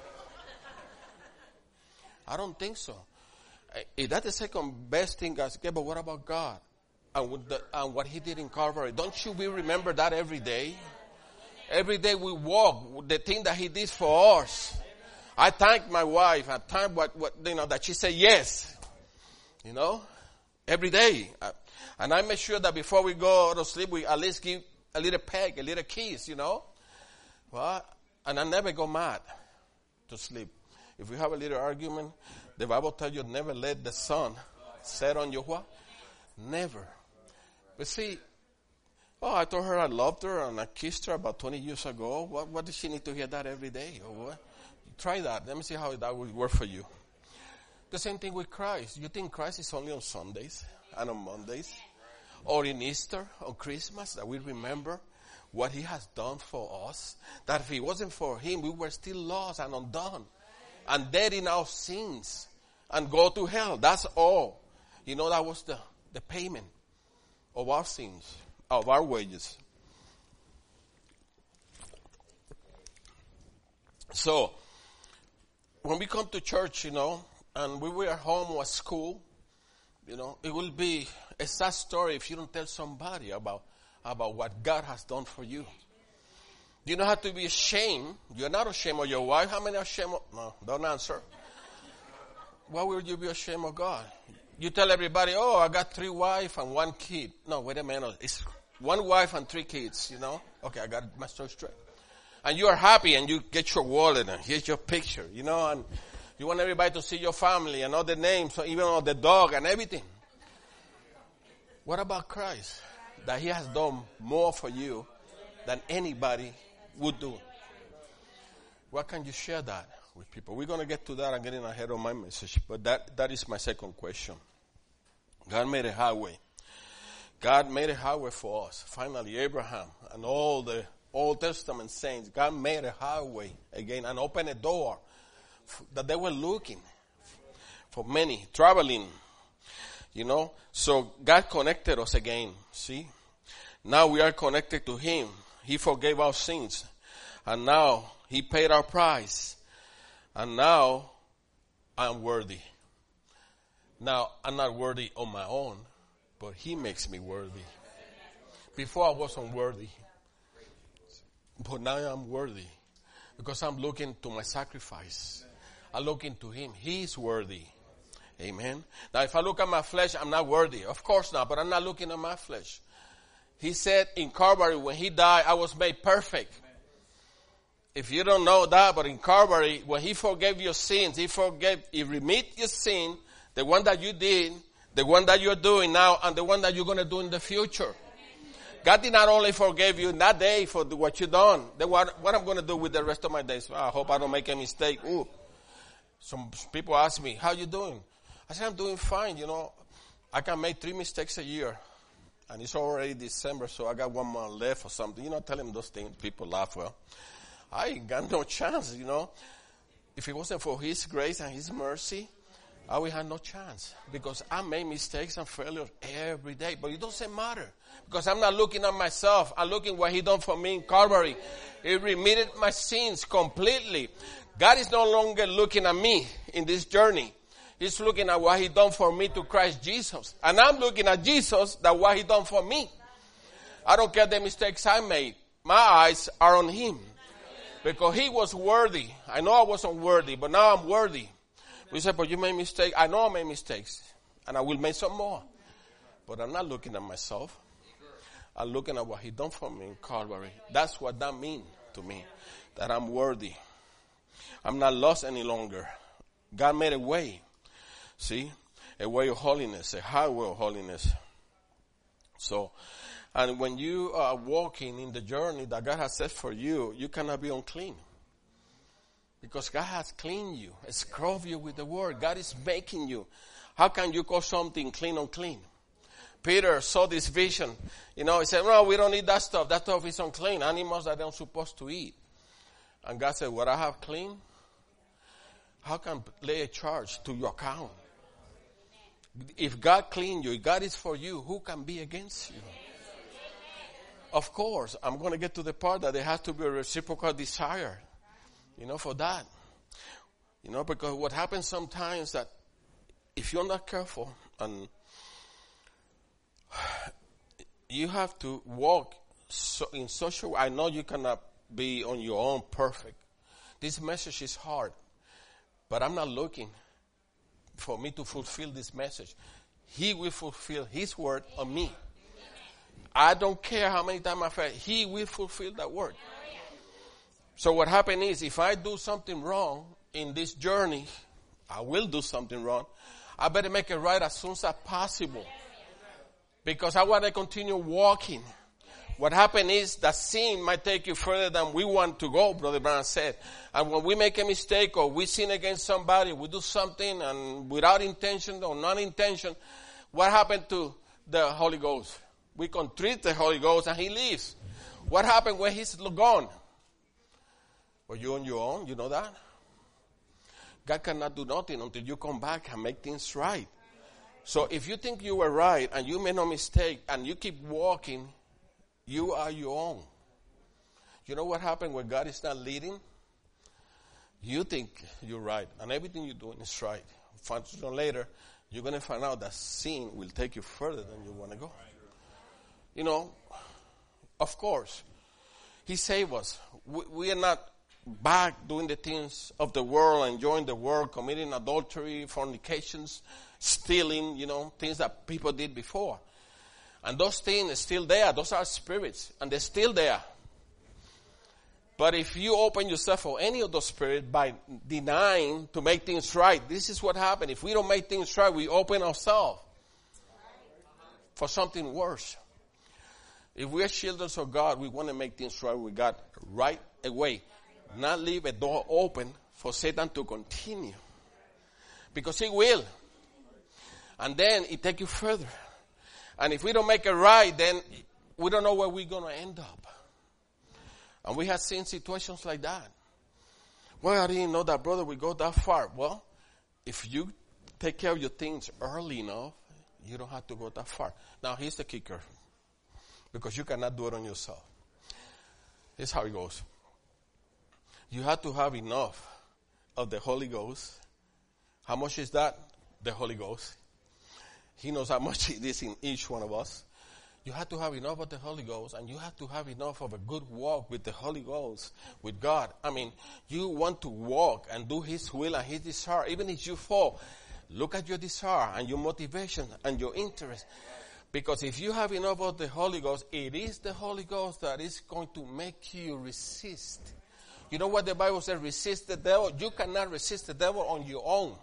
A: I don't think so. Is that the second best thing, guys? Okay, but what about God? And, with the, and what he did in Calvary? Don't you we remember that every day? Every day we walk, the thing that he did for us. I thank my wife. I thank what, what you know, that she said yes. You know? Every day. And I make sure that before we go to sleep, we at least give a little peg, a little kiss, you know? Well, and I never go mad to sleep. If we have a little argument, the Bible tells you never let the sun set on your what? Never. But see, oh, I told her I loved her and I kissed her about twenty years ago. What, what does she need to hear that every day? Or what? Try that. Let me see how that will work for you. The same thing with Christ. You think Christ is only on Sundays and on Mondays? Or in Easter, on Christmas, that we remember what he has done for us? That if it wasn't for him, we were still lost and undone. And dead in our sins. And go to hell. That's all. You know, that was the, the payment of our sins, of our wages. So, when we come to church, you know, and we were at home or at school, you know, it will be a sad story if you don't tell somebody about, about what God has done for you. You don't have to be ashamed. You're not ashamed of your wife. How many are ashamed of? No, don't answer. Why would you be ashamed of God? You tell everybody, oh, I got three wives and one kid. No, wait a minute. It's one wife and three kids, you know. Okay, I got my story straight. And you are happy and you get your wallet and here's your picture, you know, and you want everybody to see your family and all the names, even all the dog and everything. What about Christ? That he has done more for you than anybody would do. Why can't you share that with people? We're going to get to that. I'm getting ahead of my message, but that, that is my second question. God made a highway. God made a highway for us. Finally, Abraham and all the Old Testament saints, God made a highway again and opened a door that they were looking for many, traveling, you know. So God connected us again, see. Now we are connected to him. He forgave our sins. And now he paid our price. And now I'm worthy. Now I'm not worthy on my own, but he makes me worthy. Before I was unworthy. But now I'm worthy. Because I'm looking to my sacrifice. I look into him. He is worthy. Amen. Now if I look at my flesh, I'm not worthy. Of course not, but I'm not looking at my flesh. He said in Calvary, when he died, I was made perfect. If you don't know that, but in Calvary, when he forgave your sins, he forgave, he remitted your sin, the one that you did, the one that you're doing now, and the one that you're going to do in the future. God did not only forgive you in that day for what you done. Then what, what I'm going to do with the rest of my days? Well, I hope I don't make a mistake. Ooh. Some people ask me, how you doing? I said, I'm doing fine. You know, I can make three mistakes a year. And it's already December, so I got one month left or something. You know, tell them those things. People laugh. Well, I ain't got no chance, you know. If it wasn't for his grace and his mercy, I would have no chance. Because I make mistakes and failures every day. But it doesn't matter. Because I'm not looking at myself. I'm looking what he done for me in Calvary. He remitted my sins completely. God is no longer looking at me in this journey. He's looking at what he done for me to Christ Jesus. And I'm looking at Jesus, that what he done for me. I don't care the mistakes I made. My eyes are on him. Because he was worthy. I know I wasn't worthy, but now I'm worthy. We said, but you made mistakes. I know I made mistakes. And I will make some more. But I'm not looking at myself. I'm looking at what he done for me in Calvary. That's what that means to me. That I'm worthy. I'm not lost any longer. God made a way. See? A way of holiness. A highway of holiness. So, and when you are walking in the journey that God has set for you, you cannot be unclean. Because God has cleaned you, scrubbed you with the word. God is making you. How can you call something clean unclean? Peter saw this vision. You know, he said, no, we don't need that stuff. That stuff is unclean. Animals that they're not supposed to eat. And God said, what I have clean, how can I lay a charge to your account? If God cleaned you, if God is for you, who can be against you? Of course, I'm going to get to the part that there has to be a reciprocal desire. You know, for that. You know, because what happens sometimes that if you're not careful and you have to walk so in such a way, I know you cannot be on your own perfect. This message is hard, but I'm not looking for me to fulfill this message. He will fulfill his word on me. I don't care how many times I fail. He will fulfill that word. So what happened is, if I do something wrong in this journey, I will do something wrong. I better make it right as soon as possible. Because I want to continue walking. What happened is that sin might take you further than we want to go, Brother Brown said. And when we make a mistake or we sin against somebody, we do something and without intention or non-intention, what happened to the Holy Ghost? We contrive the Holy Ghost and he leaves. What happened when he's gone? Well, you're on your own, you know that? God cannot do nothing until you come back and make things right. So if you think you were right and you made no mistake and you keep walking, you are your own. You know what happened when God is not leading? You think you're right and everything you're doing is right. Find out later, you're going to find out that sin will take you further than you want to go. You know, of course, he saved us. We, we are not back doing the things of the world, enjoying the world, committing adultery, fornications, stealing, you know, things that people did before. And those things are still there. Those are spirits, and they're still there. But if you open yourself for any of those spirits by denying to make things right, this is what happens. If we don't make things right, we open ourselves for something worse. If we are children of God, we want to make things right with God right away. Not leave a door open for Satan to continue. Because he will. And then it take you further. And if we don't make it right, then we don't know where we're going to end up. And we have seen situations like that. Well, I didn't know that, brother, we go that far. Well, if you take care of your things early enough, you don't have to go that far. Now, here's the kicker. Because you cannot do it on yourself. Here's how it goes. You have to have enough of the Holy Ghost. How much is that? The Holy Ghost. He knows how much it is in each one of us. You have to have enough of the Holy Ghost, and you have to have enough of a good walk with the Holy Ghost, with God. I mean, you want to walk and do His will and His desire. Even if you fall, look at your desire and your motivation and your interest. Because if you have enough of the Holy Ghost, it is the Holy Ghost that is going to make you resist. You know what the Bible says? Resist the devil. You cannot resist the devil on your own.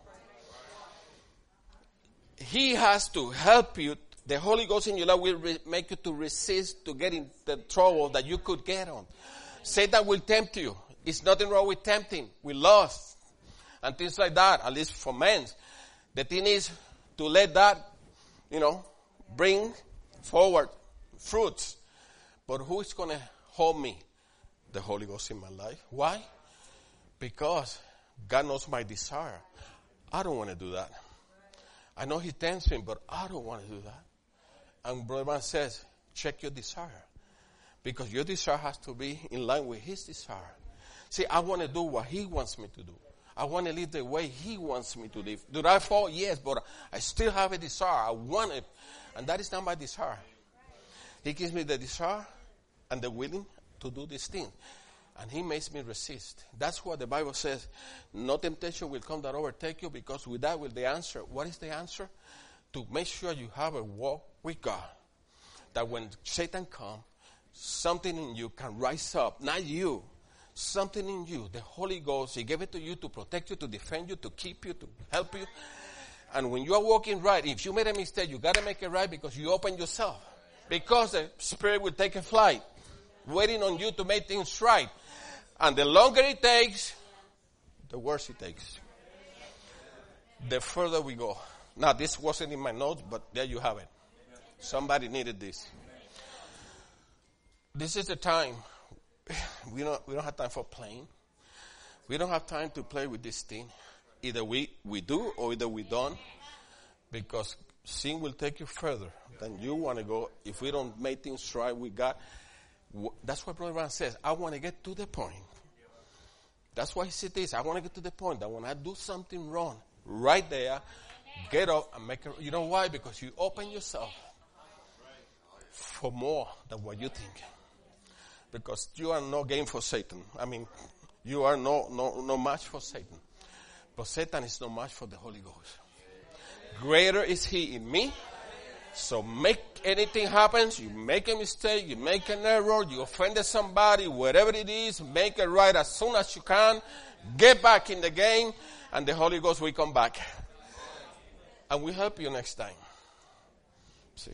A: He has to help you. The Holy Ghost in your life will re- make you to resist to get in the trouble that you could get on. Satan will tempt you. It's nothing wrong with tempting, with lust, and things like that, at least for men. The thing is to let that, you know, bring forward fruits. But who is going to hold me? The Holy Ghost in my life. Why? Because God knows my desire. I don't want to do that. I know He tempts me, but I don't want to do that. And Brother Man says, check your desire. Because your desire has to be in line with His desire. See, I want to do what He wants me to do. I want to live the way He wants me to live. Do I fall? Yes, but I still have a desire. I want it. And that is not my desire. He gives me the desire and the willing to do this thing. And He makes me resist. That's what the Bible says. No temptation will come that overtake you, because with that will the answer. What is the answer? To make sure you have a walk with God. That when Satan comes, something in you can rise up. Not you. Something in you. The Holy Ghost, He gave it to you to protect you, to defend you, to keep you, to help you. And when you are walking right, if you made a mistake, you got to make it right because you open yourself. Because the Spirit will take a flight, waiting on you to make things right. And the longer it takes, the worse it takes. The further we go. Now, this wasn't in my notes, but there you have it. Somebody needed this. This is the time. We don't, we don't have time for playing. We don't have time to play with this thing. Either we, we do or either we don't. Because sin will take you further than you want to go if we don't make things right with God. That's what Brother Brown says. I want to get to the point. That's why he said this. I want to get to the point that when I do something wrong, right there, get up and make it. You know why? Because you open yourself for more than what you think. Because you are no game for Satan. I mean, you are no, no, no match for Satan. But Satan is no match for the Holy Ghost. Greater is He in me So make anything happens, you make a mistake, you make an error, you offended somebody, whatever it is, make it right as soon as you can. Get back in the game, and the Holy Ghost will come back. And we'll help you next time. See?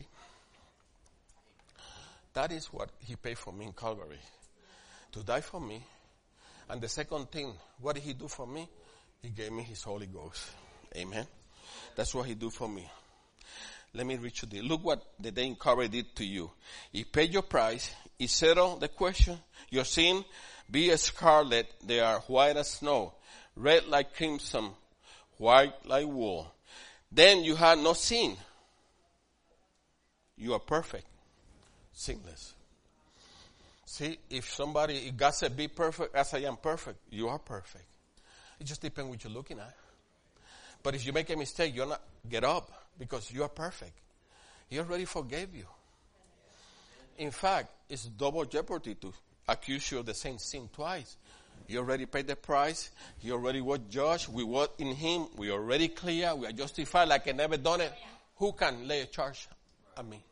A: That is what he paid for me in Calvary. To die for me. And the second thing, what did he do for me? He gave me his Holy Ghost. Amen. That's what he did for me. Let me read you this. Look what the day in Calvary did to you. He paid your price. He settled the question. Your sin be as scarlet. They are white as snow. Red like crimson. White like wool. Then you had no sin. You are perfect. Sinless. See, if somebody, if God said be perfect as I am perfect, you are perfect. It just depends what you're looking at. But if you make a mistake, you're not, get up because you are perfect. He already forgave you. In fact, it's double jeopardy to accuse you of the same sin twice. You already paid the price. He already was judged. We were in him. We are already clear. We are justified like I never done it. Who can lay a charge on me?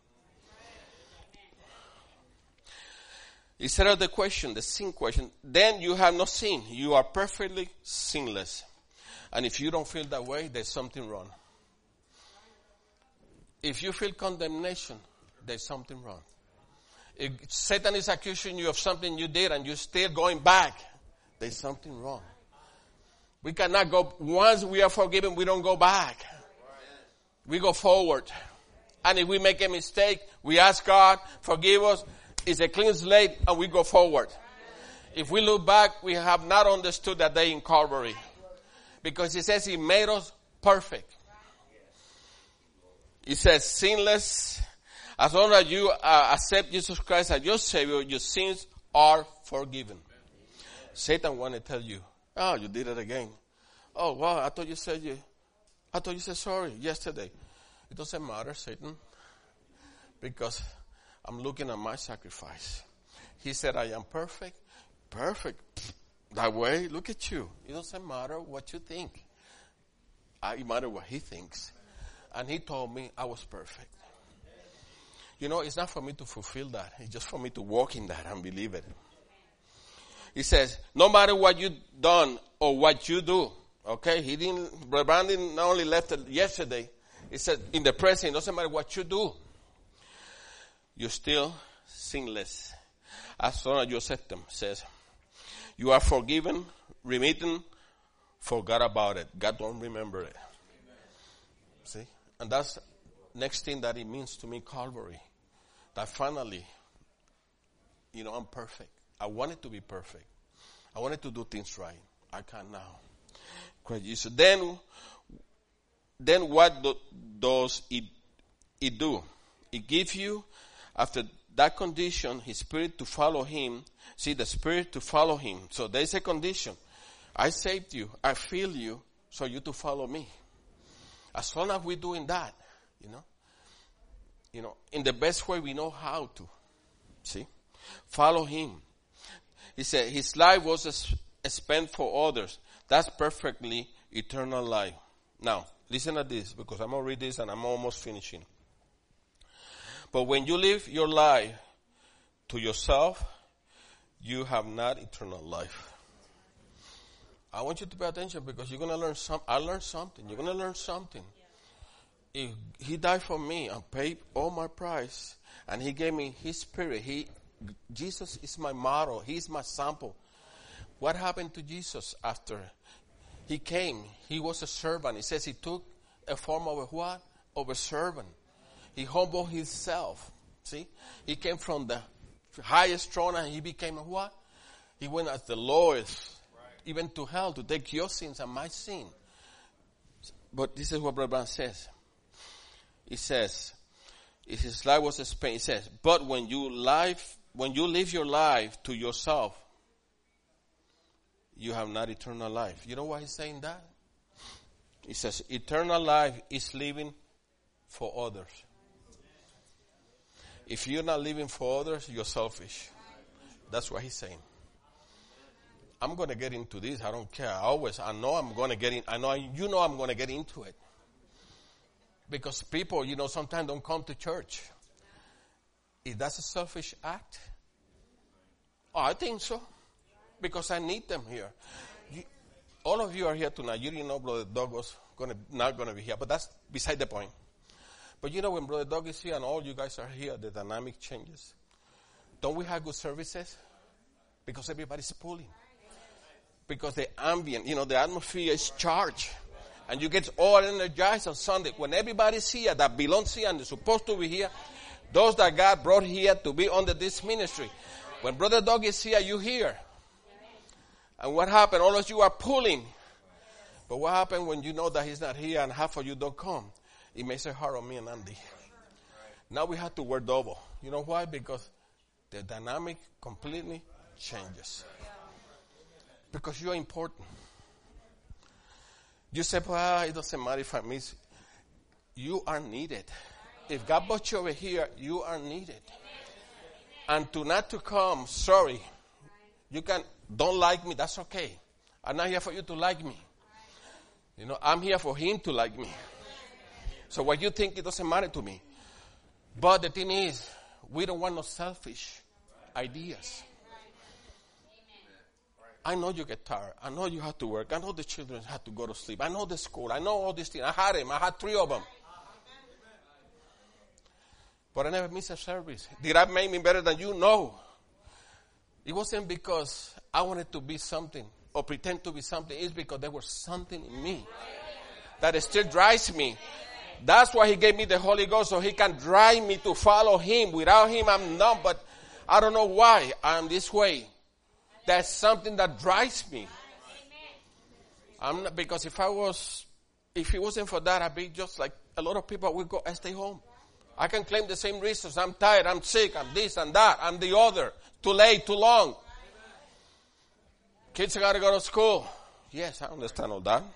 A: He settled the question, the sin question. Then you have no sin. You are perfectly sinless. And if you don't feel that way, there's something wrong. If you feel condemnation, there's something wrong. If Satan is accusing you of something you did and you're still going back, there's something wrong. We cannot go, once we are forgiven, we don't go back. We go forward. And if we make a mistake, we ask God, forgive us. It's a clean slate and we go forward. If we look back, we have not understood that day in Calvary. Because he says he made us perfect. He says sinless. As long as you uh, accept Jesus Christ as your Savior, your sins are forgiven. Satan want to tell you, oh, you did it again. Oh, wow, I thought you said you, I thought you said sorry yesterday. It doesn't matter, Satan, because I'm looking at my sacrifice. He said, I am perfect. Perfect. That way, look at you. It doesn't matter what you think. It matters what he thinks. And he told me I was perfect. You know, it's not for me to fulfill that. It's just for me to walk in that and believe it. He says, no matter what you've done or what you do, okay? He didn't, Brandon not only left it yesterday. He said, in the present, it doesn't matter what you do. You're still sinless. As long as you accept them, says. You are forgiven, remitted, forgot about it. God don't remember it. Amen. See? And that's next thing that it means to me, Calvary. That finally, you know, I'm perfect. I wanted to be perfect. I wanted to do things right. I can now. Christ Jesus. Then, then what do, does it, it do? It gives you, after that condition, his spirit to follow him. See, the spirit to follow him. So there's a condition. I saved you. I feel you. So you to follow me. As long as we're doing that, you know, you know, in the best way we know how to. See? Follow him. He said his life was spent for others. That's perfectly eternal life. Now, listen to this, because I'm going to read this and I'm almost finishing. But when you live your life to yourself, you have not eternal life. I want you to pay attention because you're going to learn some. I learned something. You're going to learn something. If he died for me and paid all my price, and he gave me his spirit. He, Jesus is my model. He's my sample. What happened to Jesus after he came? He was a servant. He says he took a form of a what? Of a servant. He humbled himself. See? He came from the highest throne and he became a what? He went as the lowest, right, even to hell, to take your sins and my sin. But this is what Brother Brown says. He says, if his life was spent, he says, but when you life, when you live your life to yourself, you have not eternal life. You know why he's saying that? He says, eternal life is living for others. If you're not living for others, you're selfish. That's what he's saying. I'm going to get into this. I don't care. I always, I know I'm going to get in. I know, you know I'm going to get into it. Because people, you know, sometimes don't come to church. Is that a selfish act? Oh, I think so. Because I need them here. You, all of you are here tonight. You didn't know Brother Doug was gonna, not going to be here. But that's beside the point. But you know, when Brother Doug is here and all you guys are here, the dynamic changes. Don't we have good services? Because everybody's pulling. Because the ambient, you know, the atmosphere is charged. And you get all energized on Sunday. When everybody's here that belongs here and is supposed to be here, those that God brought here to be under this ministry. When Brother Doug is here, you hear. And what happened? All of you are pulling. But what happened when you know that he's not here and half of you don't come? It makes it hard on me and Andy. Now we have to work double. You know why? Because the dynamic completely changes. Because you are important. You say, well, it doesn't matter if I miss. You are needed. If God brought you over here, you are needed. And to not to come, sorry. You can, don't like me, that's okay. I'm not here for you to like me. You know, I'm here for him to like me. So what you think, it doesn't matter to me. But the thing is, we don't want no selfish ideas. I know you get tired. I know you have to work. I know the children have to go to sleep. I know the school. I know all these things. I had them. I had three of them. But I never missed a service. Did that make me better than you? No. It wasn't because I wanted to be something or pretend to be something. It's because there was something in me that still drives me. That's why he gave me the Holy Ghost, so he can drive me to follow him. Without him, I'm not, but I don't know why I'm this way. That's something that drives me. I'm not, because if I was, if it wasn't for that, I'd be just like a lot of people would go, I stay home. I can claim the same reasons. I'm tired, I'm sick, I'm this and that, I'm the other. Too late, too long. Kids got to go to school. Yes, I understand all that.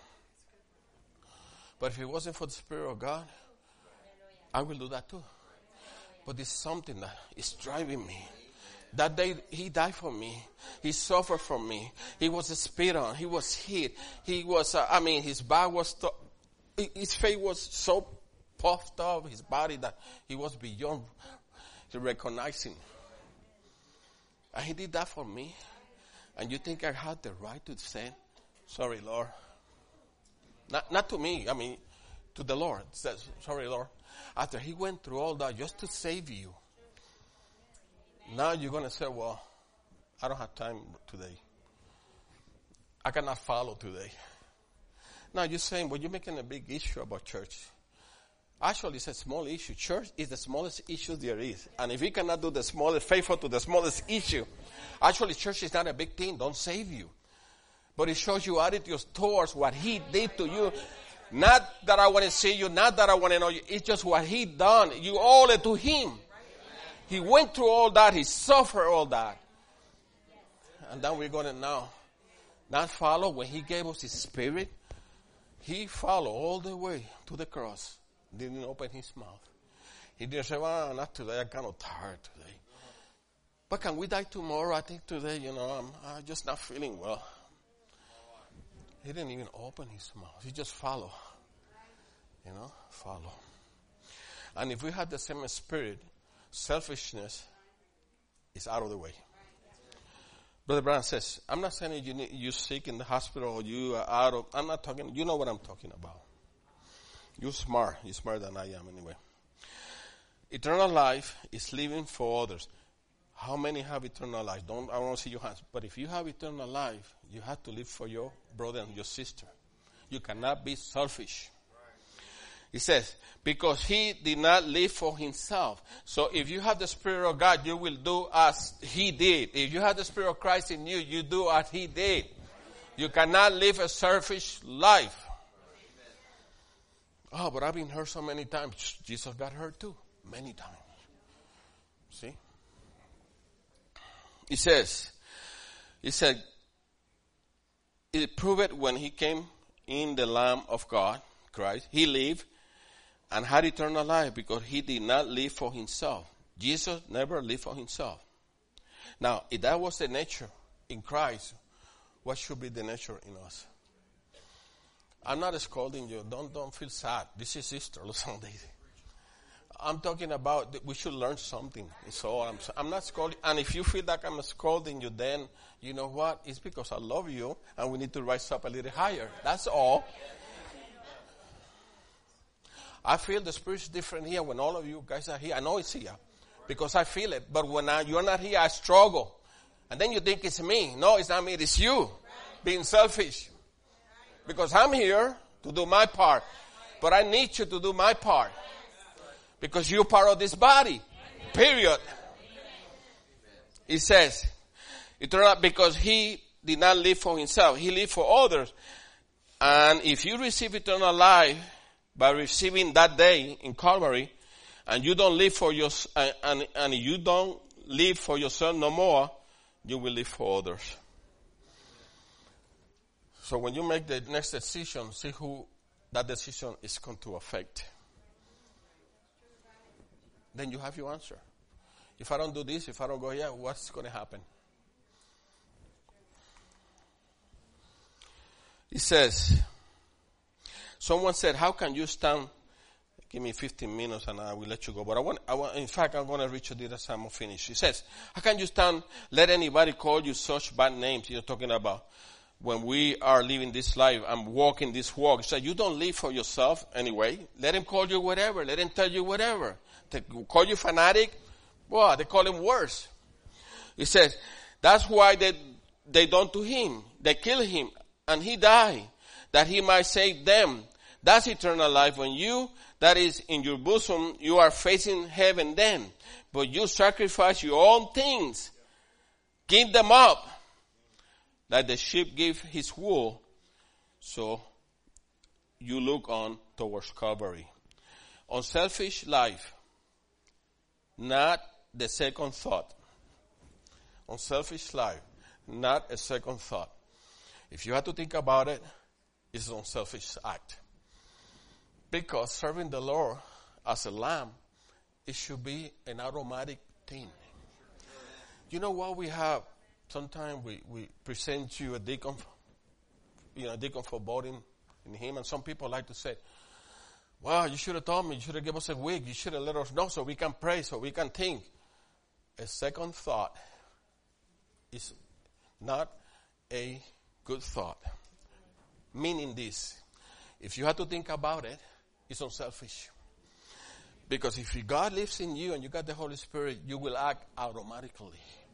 A: But if it wasn't for the Spirit of God, I will do that too. But it's something that is driving me. That day, he died for me. He suffered for me. He was spit on. He was hit. He was, uh, I mean, his back was, th- his face was so puffed up, his body, that he was beyond recognizing. And he did that for me. And you think I had the right to say, sorry, Lord. Not, not to me, I mean, to the Lord. Says, sorry, Lord. After he went through all that just to save you, now you're going to say, well, I don't have time today. I cannot follow today. Now you're saying, well, you're making a big issue about church. Actually, it's a small issue. Church is the smallest issue there is. And if you cannot do the smallest, faithful to the smallest issue, actually church is not a big thing. Don't save you. But it shows you attitudes towards what he did to you. Not that I want to see you, not that I want to know you. It's just what he done. You owe it to him. He went through all that. He suffered all that. And then we're going to now not follow. When he gave us his Spirit, he followed all the way to the cross. Didn't open his mouth. He didn't say, well, not today. I'm kind of tired today. But can we die tomorrow? I think today, you know, I'm, I'm just not feeling well. He didn't even open his mouth. He just followed. You know, follow. And if we had the same spirit, selfishness is out of the way. Brother Brown says, I'm not saying you need, you're sick in the hospital or you are out of, I'm not talking, you know what I'm talking about. You're smart. You're smarter than I am anyway. Eternal life is living for others. How many have eternal life? Don't, I don't see your hands. But if you have eternal life, you have to live for your brother and your sister. You cannot be selfish. He says, because he did not live for himself. So if you have the Spirit of God, you will do as he did. If you have the Spirit of Christ in you, you do as he did. You cannot live a selfish life. Oh, but I've been hurt so many times. Jesus got hurt too. Many times. See? He says, he said, it proved when he came in the Lamb of God, Christ, he lived and had eternal life because he did not live for himself. Jesus never lived for himself. Now, if that was the nature in Christ, what should be the nature in us? I'm not scolding you. Don't don't feel sad. This is Easter Sunday. I'm talking about that we should learn something. So I'm I'm not scolding. And if you feel like I'm scolding you, then you know what? It's because I love you, and we need to rise up a little higher. That's all. I feel the Spirit's different here when all of you guys are here. I know it's here because I feel it. But when I, you're not here, I struggle. And then you think it's me. No, it's not me. It's you being selfish. Because I'm here to do my part. But I need you to do my part. Because you're part of this body. Period. It says, eternal, because he did not live for himself. He lived for others. And if you receive eternal life by receiving that day in Calvary, and you don't live for your, and, and, and you don't live for yourself no more, you will live for others. So when you make the next decision, see who that decision is going to affect. Then you have your answer. If I don't do this, if I don't go here, what's going to happen? It says, someone said, how can you stand? Give me fifteen minutes and I will let you go. But I want, I want in fact, I'm going to reach you this time I'm finished. He says, how can you stand, let anybody call you such bad names you're talking about? When we are living this life and walking this walk, he said, you don't live for yourself anyway. Let him call you whatever. Let him tell you whatever. They call you fanatic. Well, they call him worse. He says, that's why they, they done to him. They kill him and he died that he might save them. That's eternal life. When you, that is in your bosom, you are facing heaven then. But you sacrifice your own things. Give them up. Like the sheep give his wool. So you look on towards Calvary. Unselfish life. Not the second thought. Unselfish life. Not a second thought. If you have to think about it, it's an unselfish act. Because serving the Lord as a lamb, it should be an automatic thing. You know what we have? Sometimes we, we present you a deacon, you know, a deacon for voting in him, and some people like to say, well, you should have told me, you should have given us a week, you should have let us know so we can pray, so we can think. A second thought is not a good thought. Meaning this, if you have to think about it, it's unselfish. Because if God lives in you and you got the Holy Spirit, you will act automatically.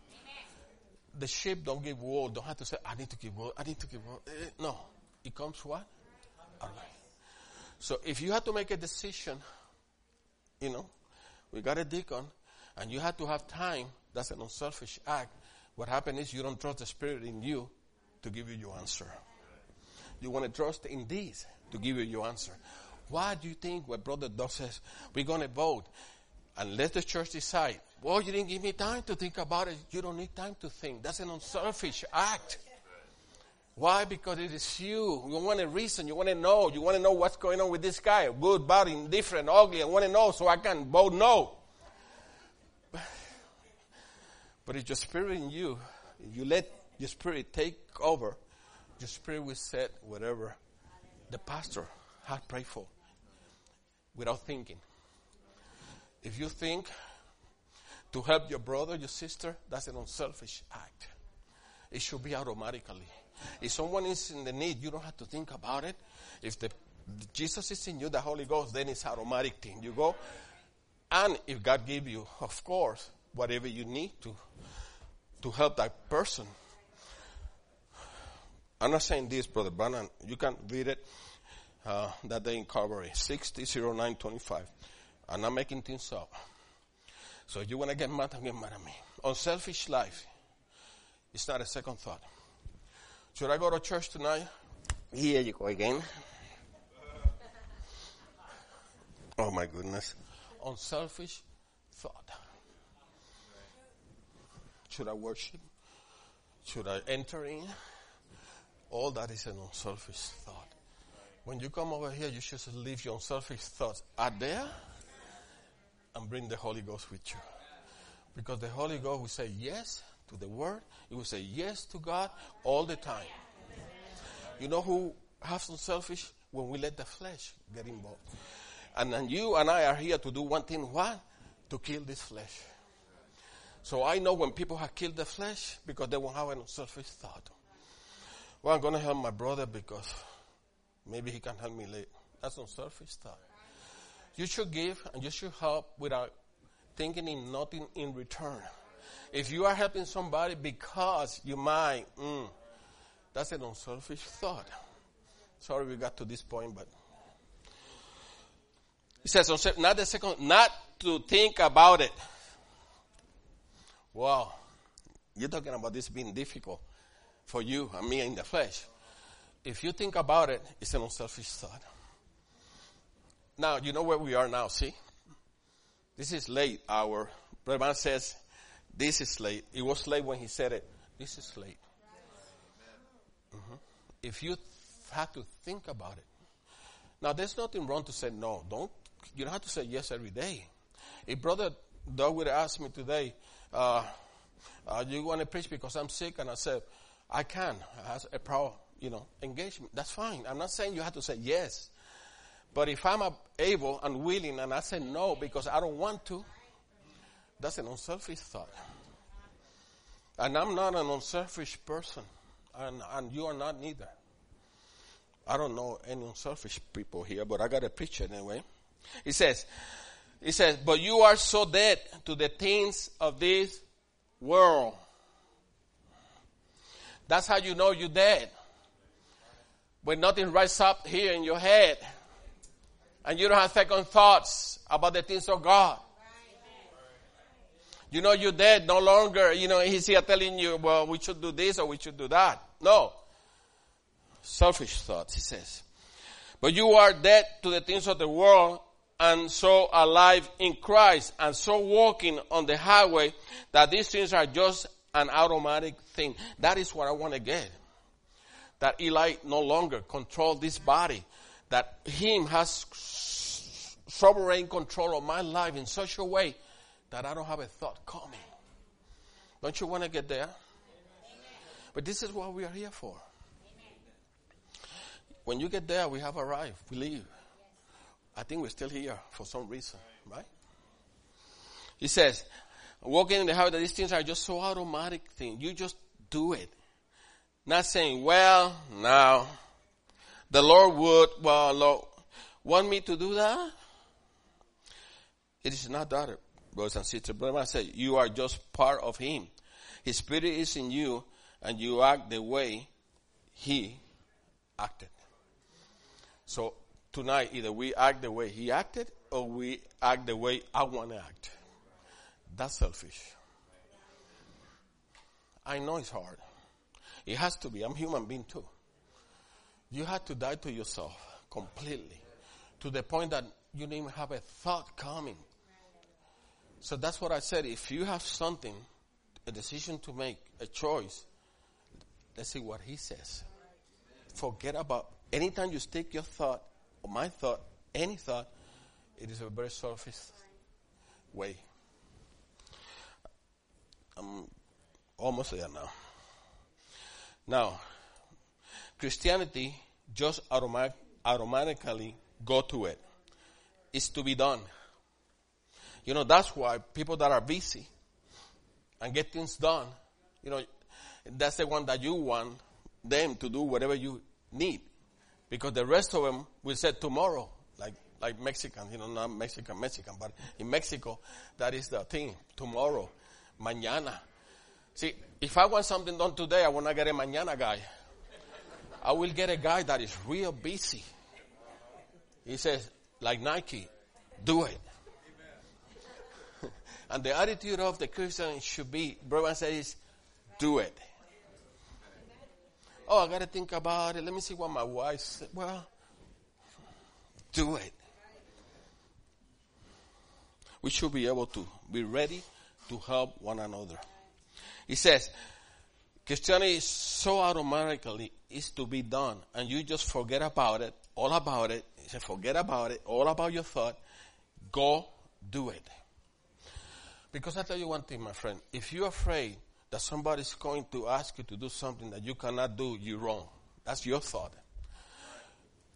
A: The sheep don't give wool, don't have to say, I need to give wool, I need to give wool. No. It comes what? All right. So if you have to make a decision, you know, we got a deacon, and you have to have time, that's an unselfish act. What happens is you don't trust the Spirit in you to give you your answer. You want to trust in this to give you your answer. Why do you think what Brother Doug says, we're going to vote and let the church decide? Well, you didn't give me time to think about it. You don't need time to think. That's an unselfish act. Why? Because it is you. You want a reason. You want to know. You want to know what's going on with this guy. Good, bad, indifferent, ugly. I want to know so I can vote no. But it's your spirit in you. If you let your spirit take over, your spirit will set whatever the pastor had prayed for without thinking. If you think to help your brother, your sister, that's an unselfish act. It should be automatically. If someone is in the need, you don't have to think about it. If the Jesus is in you, the Holy Ghost, then it's automatic thing. You go, and if God give you, of course, whatever you need to to help that person. I'm not saying this, Brother Brannan. You can read it uh, that day in Calvary, sixty oh nine twenty-five. I'm not making things up. So if you want to get mad, get mad at me. Unselfish life. It's not a second thought. Should I go to church tonight? Here you go again. Oh my goodness. Unselfish thought. Should I worship? Should I enter in? All that is an unselfish thought. When you come over here, you should leave your unselfish thoughts out there and bring the Holy Ghost with you. Because the Holy Ghost will say yes to the Word. He will say yes to God all the time. You know who have some selfish when we let the flesh get involved. And then you and I are here to do one thing. What? To kill this flesh. So I know when people have killed the flesh because they won't have any selfish thought. Well, I'm going to help my brother because maybe he can help me later. That's no selfish thought. You should give and you should help without thinking in nothing in return. If you are helping somebody because you might, mm, that's an unselfish thought. Sorry we got to this point, but it says, not the second, not to think about it. Wow. You're talking about this being difficult for you and me in the flesh. If you think about it, it's an unselfish thought. Now, you know where we are now, see? This is late hour. Brother Man says, this is late. It was late when he said it. This is late. Mm-hmm. If you th- have to think about it. Now, there's nothing wrong to say no. Don't. You don't have to say yes every day. If Brother Doug would ask me today, uh, uh, you want to preach because I'm sick? And I said, I can. I have a prior, you know, engagement. That's fine. I'm not saying you have to say yes. But if I'm able and willing and I say no because I don't want to, that's an unselfish thought. And I'm not an unselfish person. And, and you are not neither. I don't know any unselfish people here, but I got to preach it anyway. He says, he says, but you are so dead to the things of this world. That's how you know you're dead. When nothing rises up here in your head. And you don't have second thoughts about the things of God. You know you're dead no longer. You know, he's here telling you, well, we should do this or we should do that. No. Selfish thoughts, he says. But you are dead to the things of the world and so alive in Christ and so walking on the highway that these things are just an automatic thing. That is what I want to get. That Eli no longer controls this body. That him has sovereign control of my life in such a way that I don't have a thought coming. Don't you want to get there? Amen. But this is what we are here for. Amen. When you get there, we have arrived. We leave. I think we're still here for some reason, right? He says, walking in the highway, that these things are just so automatic thing. You just do it. Not saying, well, now, the Lord would, well, Lord, want me to do that? It is not that, brothers and sisters. Brother, I say, you are just part of Him. His Spirit is in you, and you act the way He acted. So, tonight, either we act the way He acted, or we act the way I want to act. That's selfish. I know it's hard. It has to be. I'm a human being too. You have to die to yourself completely to the point that you don't even have a thought coming. So that's what I said. If you have something, a decision to make, a choice, let's see what He says. Forget about, anytime you stick your thought, or my thought, any thought, it is a very selfish way. I'm almost there now. Now, Christianity just automatic, automatically go to it. It's to be done. You know, that's why people that are busy and get things done, you know, that's the one that you want them to do whatever you need. Because the rest of them will say tomorrow, like like Mexican, you know, not Mexican, Mexican, but in Mexico, that is the thing, tomorrow, mañana. See, if I want something done today, I want to get a mañana guy. I will get a guy that is real busy. He says, like Nike, do it. And the attitude of the Christian should be, brother says, do it. Oh, I got to think about it. Let me see what my wife said. Well, do it. We should be able to be ready to help one another. He says, Christianity is so automatically is to be done, and you just forget about it, all about it. He said, forget about it, all about your thought. Go do it. Because I tell you one thing, my friend. If you're afraid that somebody's going to ask you to do something that you cannot do, you're wrong. That's your thought.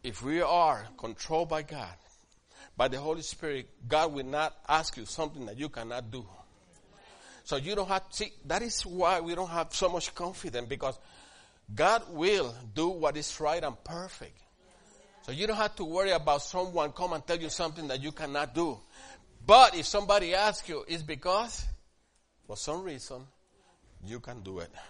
A: if we are controlled by God, by the Holy Spirit, God will not ask you something that you cannot do. So you don't have to, see, that is why we don't have so much confidence, because God will do what is right and perfect. So you don't have to worry about someone come and tell you something that you cannot do. But if somebody asks you, it's because for some reason you can do it.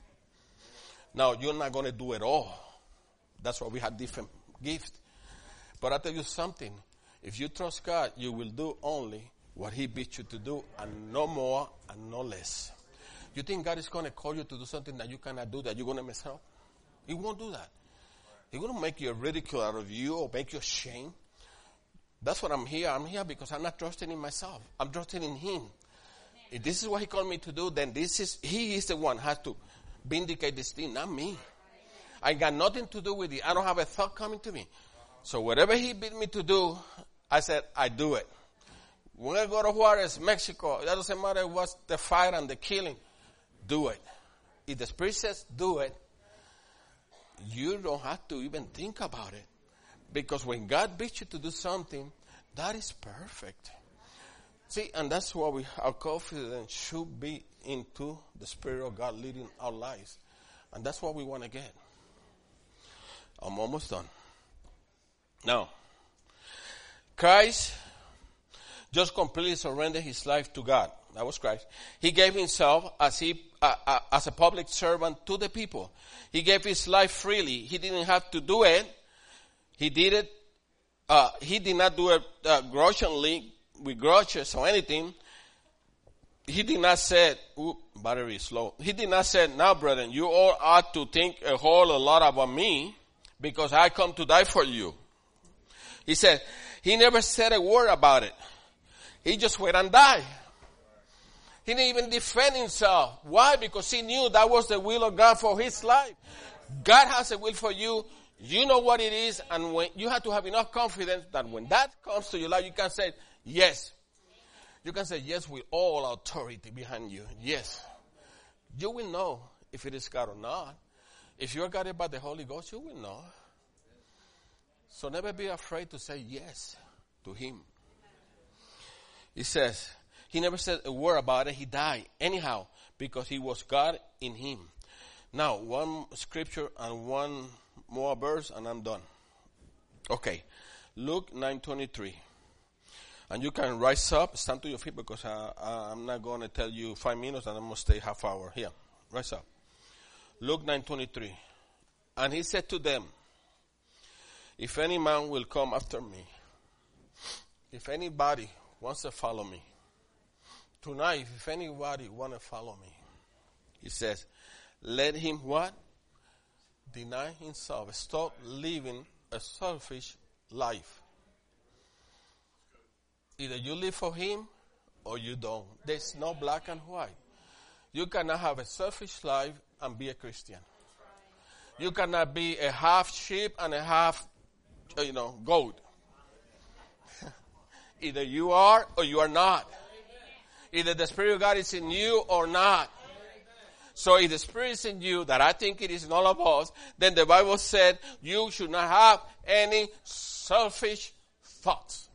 A: Now, you're not going to do it all. That's why we have different gifts. But I'll tell you something. If you trust God, you will do only what He bids you to do, and no more and no less. You think God is going to call you to do something that you cannot do, that you're going to mess up? He won't do that. He's going to make you a ridicule out of you or make you ashamed. That's what I'm here. I'm here because I'm not trusting in myself. I'm trusting in Him. If this is what He called me to do, then this is He is the one who has to vindicate this thing, not me. I got nothing to do with it. I don't have a thought coming to me. So whatever He bid me to do, I said, I do it. When I go to Juarez, Mexico, it doesn't matter what's the fire and the killing, do it. If the Spirit says do it, you don't have to even think about it. Because when God bids you to do something, that is perfect. See, and that's why we, our confidence should be into the Spirit of God leading our lives. And that's what we want to get. I'm almost done. Now, Christ just completely surrendered His life to God. That was Christ. He gave Himself as he uh, uh, as a public servant to the people. He gave His life freely. He didn't have to do it. He did it. Uh, he did not do it uh, grudgingly, with grudges or anything. He did not say, "Ooh, battery is low." He did not say, "Now, brethren, you all ought to think a whole a lot about me, because I come to die for you." He said, he never said a word about it. He just went and died. He didn't even defend himself. Why? Because he knew that was the will of God for his life. God has a will for you. You know what it is, and when you have to have enough confidence that when that comes to your life, you can say, yes. You can say yes with all authority behind you. Yes. You will know if it is God or not. If you are guided by the Holy Ghost, you will know. So never be afraid to say yes to Him. He says, He never said a word about it. He died anyhow because He was God in Him. Now, one scripture and one more verse and I'm done. Okay. Luke nine twenty-three. And you can rise up, stand to your feet, because I, I, I'm not going to tell you five minutes and I'm going to stay half hour. Here, rise up. Luke nine twenty-three. And He said to them, if any man will come after me, if anybody wants to follow me, tonight, if anybody want to follow me, He says, let him what? Deny himself. Stop living a selfish life. Either you live for Him or you don't. There's no black and white. You cannot have a selfish life and be a Christian. You cannot be a half sheep and a half, you know, goat. Either you are or you are not. Either the Spirit of God is in you or not. So if the Spirit is in you, that I think it is in all of us, then the Bible said you should not have any selfish thoughts.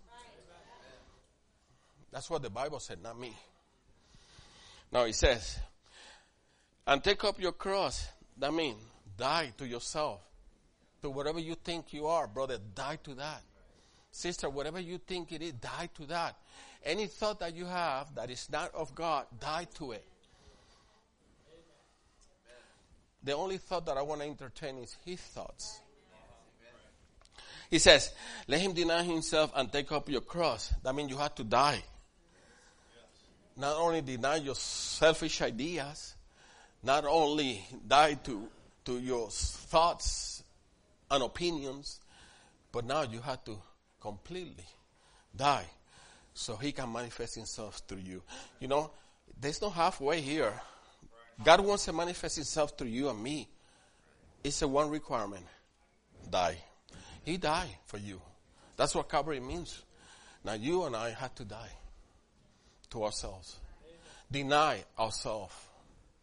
A: That's what the Bible said, not me. Now it says, and take up your cross. That means die to yourself. To whatever you think you are, brother, die to that. Sister, whatever you think it is, die to that. Any thought that you have that is not of God, die to it. The only thought that I want to entertain is His thoughts. He says, let him deny himself and take up your cross. That means you have to die. Not only deny your selfish ideas, not only die to, to your thoughts and opinions, but now you have to completely die so He can manifest Himself through you. You know, there's no halfway here. God wants to manifest Himself through you and me. It's a one requirement. Die. He died for you. That's what Calvary means. Now you and I have to die to ourselves. Deny ourselves.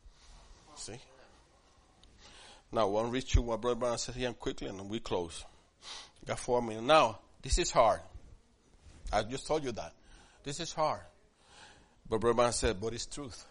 A: See? Now, one read you what Brother Brown said here quickly and we close. Got four million. Now, this is hard. I just told you that. This is hard. But Brother Branham said, but it's truth.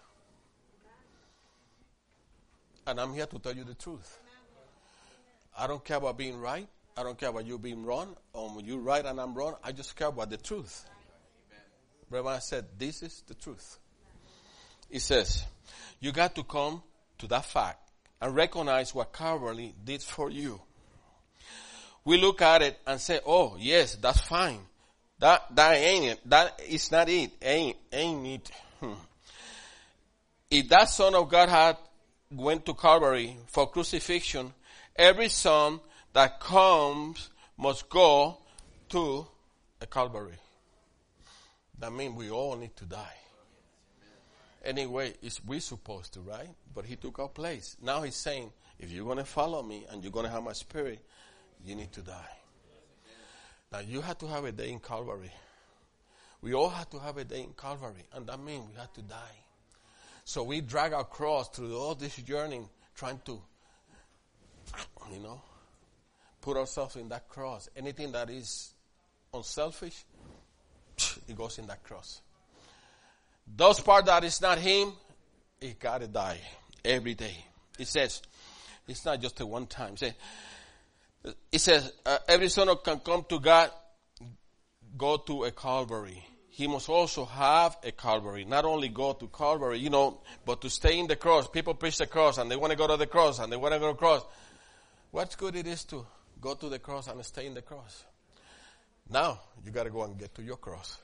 A: And I'm here to tell you the truth. I don't care about being right. I don't care about you being wrong. Or when you're right and I'm wrong. I just care about the truth. Brother Branham said, this is the truth. He says, you got to come to that fact and recognize what Calvary did for you. We look at it and say, oh, yes, that's fine. That, that ain't it. That is not it. Ain't, ain't it. Hmm. If that Son of God had went to Calvary for crucifixion, every son that comes must go to a Calvary. That means we all need to die. Anyway, it's we supposed to, right? But he took our place. Now he's saying, if you're going to follow me and you're going to have my spirit, you need to die. Now you have to have a day in Calvary. We all have to have a day in Calvary. And that means we have to die. So we drag our cross through all this journey trying to, you know, put ourselves in that cross. Anything that is unselfish, it goes in that cross. Those part that is not him, it got to die every day. It says, it's not just a one time. It says, it says uh, every son can come to God, go to a Calvary. He must also have a Calvary. Not only go to Calvary, you know, but to stay in the cross. People preach the cross and they want to go to the cross and they want to go to the cross. What's good it is to go to the cross and stay in the cross. Now, you got to go and get to your cross.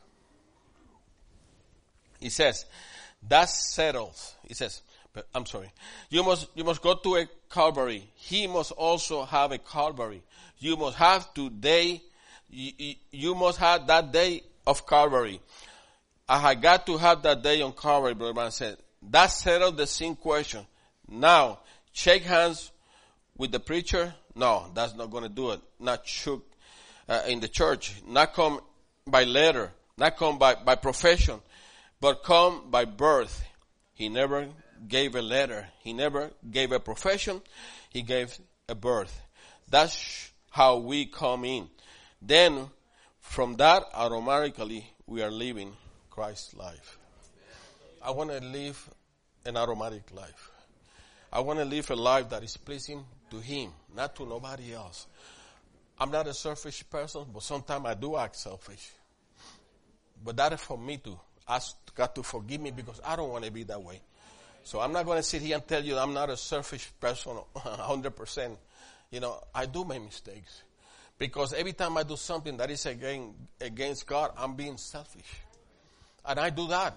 A: He says, that settles. He says, but I'm sorry. You must, you must go to a Calvary. He must also have a Calvary. You must have today, you, you must have that day of Calvary. I had got to have that day on Calvary, Brother Branham said. That settled the same question. Now, shake hands with the preacher? No, that's not going to do it. Not shook uh, in the church. Not come by letter. Not come by, by profession. But come by birth. He never gave a letter. He never gave a profession. He gave a birth. That's how we come in. Then, from that, automatically, we are living Christ's life. I want to live an automatic life. I want to live a life that is pleasing to Him, not to nobody else. I'm not a selfish person, but sometimes I do act selfish. But that is for me to ask God to forgive me because I don't want to be that way. So I'm not going to sit here and tell you I'm not a selfish person one hundred percent. You know, I do make mistakes. Because every time I do something that is against, against God, I'm being selfish. And I do that.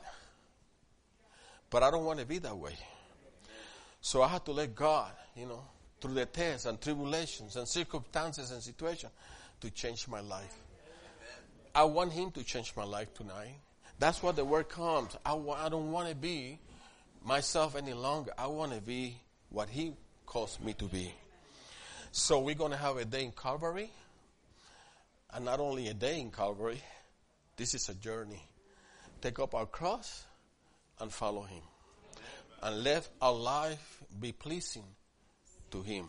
A: But I don't want to be that way. So I have to let God, you know, through the tests and tribulations and circumstances and situations, to change my life. I want Him to change my life tonight. That's what the word comes. I, wa- I don't want to be myself any longer. I want to be what He calls me to be. So we're going to have a day in Calvary. And not only a day in Calvary, this is a journey. Take up our cross and follow Him. And let our life be pleasing to Him.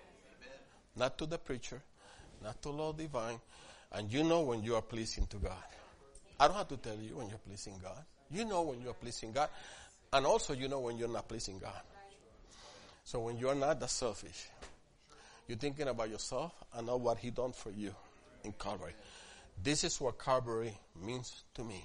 A: Not to the preacher, not to Lord Divine. And you know when you are pleasing to God. I don't have to tell you when you're pleasing God. You know when you're pleasing God. And also you know when you're not pleasing God. So when you're not that selfish, you're thinking about yourself and not what He done for you in Calvary. This is what Calvary means to me.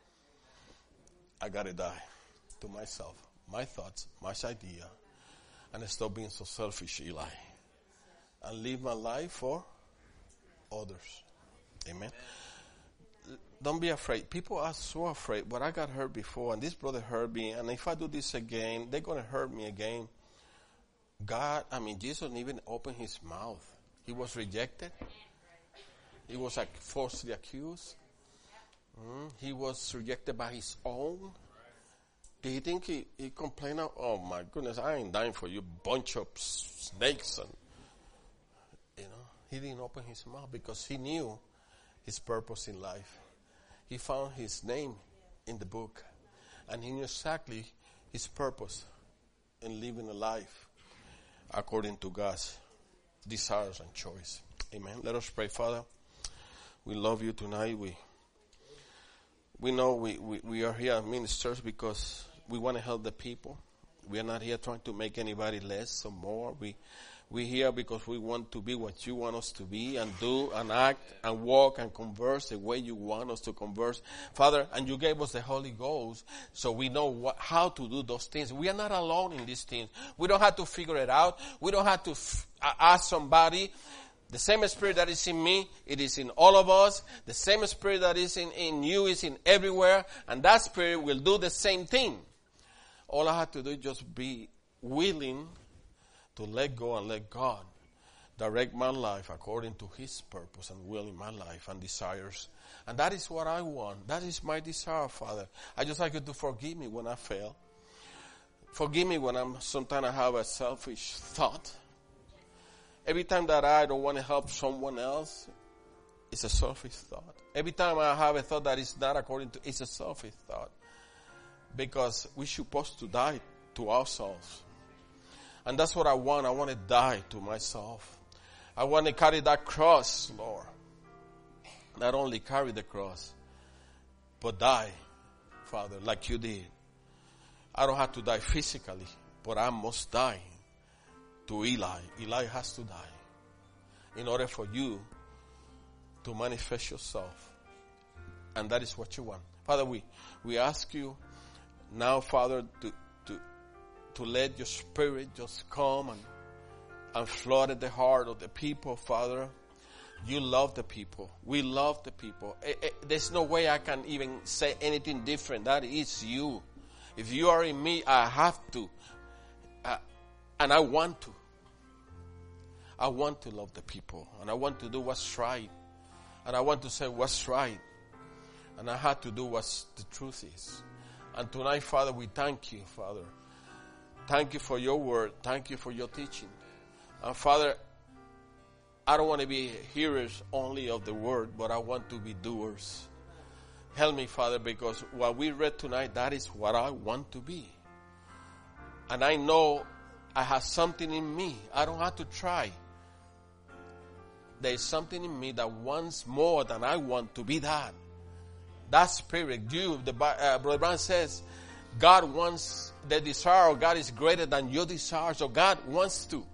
A: I gotta die to myself, my thoughts, my idea, and stop being so selfish, Eli. And live my life for others. Amen. Don't be afraid. People are so afraid. But I got hurt before, and this brother hurt me. And if I do this again, they're going to hurt me again. God, I mean, Jesus didn't even open His mouth. He was rejected. He was like falsely accused. Mm, he was rejected by His own. Did He think He, he complained? Of, oh my goodness, I ain't dying for you, bunch of snakes. And you know, He didn't open His mouth because He knew His purpose in life. He found His name in the book. And He knew exactly His purpose in living a life according to God's desires and choice. Amen. Let us pray. Father, we love you tonight. We we know we, we, we are here as ministers because we want to help the people. We are not here trying to make anybody less or more. We we here because we want to be what you want us to be and do and act and walk and converse the way you want us to converse. Father, and you gave us the Holy Ghost so we know what, how to do those things. We are not alone in these things. We don't have to figure it out. We don't have to f- ask somebody. The same Spirit that is in me, it is in all of us. The same Spirit that is in, in you is in everywhere. And that Spirit will do the same thing. All I have to do is just be willing to let go and let God direct my life according to His purpose and will in my life and desires. And that is what I want. That is my desire, Father. I just like you to forgive me when I fail. Forgive me when I'm sometimes I have a selfish thought. Every time that I don't want to help someone else, it's a selfish thought. Every time I have a thought that is not according to, it's a selfish thought. Because we're supposed to die to ourselves. And that's what I want. I want to die to myself. I want to carry that cross, Lord. Not only carry the cross, but die, Father, like you did. I don't have to die physically, but I must die to Eli. Eli has to die in order for you to manifest yourself. And that is what you want. Father, we, we ask you now, Father, to, to, to let your Spirit just come and, and flood the heart of the people, Father. You love the people. We love the people. It, it, there's no way I can even say anything different. That is you. If you are in me, I have to. Uh, and I want to. I want to love the people. And I want to do what's right. And I want to say what's right. And I have to do what the truth is. And tonight, Father, we thank you, Father. Thank you for your word. Thank you for your teaching. And Father, I don't want to be hearers only of the word, but I want to be doers. Help me, Father, because what we read tonight, that is what I want to be. And I know I have something in me. I don't have to try. There is something in me that wants more than I want to be that. That Spirit, you, the uh, Brother Brown says, God wants the desire of God is greater than your desire. So God wants to.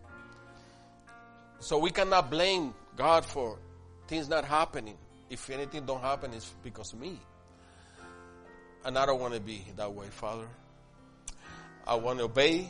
A: So we cannot blame God for things not happening. If anything don't happen, it's because of me. And I don't want to be that way, Father. I want to obey.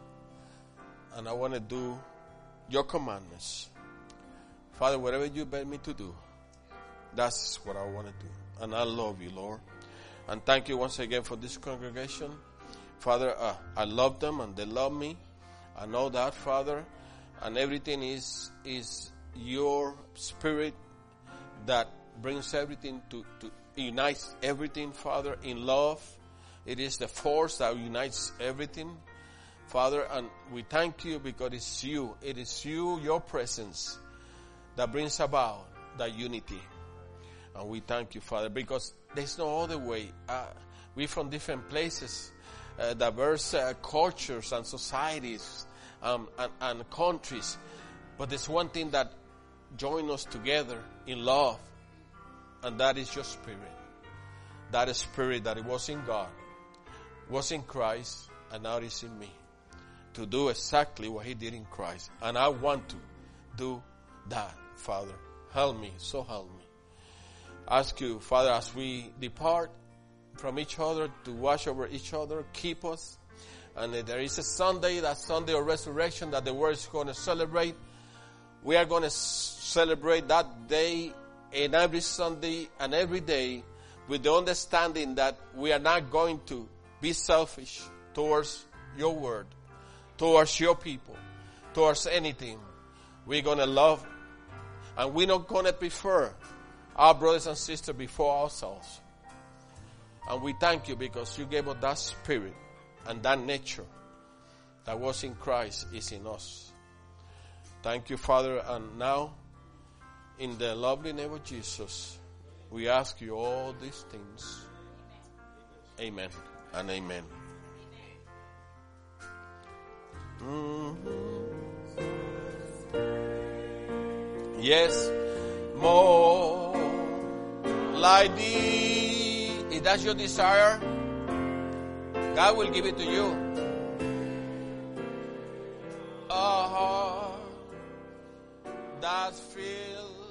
A: And I want to do your commandments. Father, whatever you beg me to do, that's what I want to do. And I love you, Lord. And thank you once again for this congregation. Father, uh, I love them and they love me. I know that, Father. And everything is is your Spirit that brings everything to, to unites everything, Father, in love. It is the force that unites everything, Father. And we thank you because it's you. It is you, your presence, that brings about that unity. And we thank you, Father, because there's no other way. Uh, we're from different places, uh, diverse uh, cultures and societies um, and, and countries. But there's one thing that joins us together in love, and that is your Spirit. That is Spirit that it was in God, was in Christ, and now it is in me. To do exactly what He did in Christ. And I want to do that, Father. Help me, so help me. Ask you, Father, as we depart from each other to watch over each other, keep us. And there is a Sunday, that Sunday of resurrection that the world is going to celebrate. We are going to celebrate that day and every Sunday and every day with the understanding that we are not going to be selfish towards your word, towards your people, towards anything. We're going to love, and we're not going to prefer our brothers and sisters before ourselves. And we thank you because you gave us that Spirit and that nature that was in Christ is in us. Thank you, Father. And now, in the lovely name of Jesus, we ask you all these things. Amen and amen. Mm-hmm. Yes, more like thee. If that's your desire, God will give it to you. A heart that's filled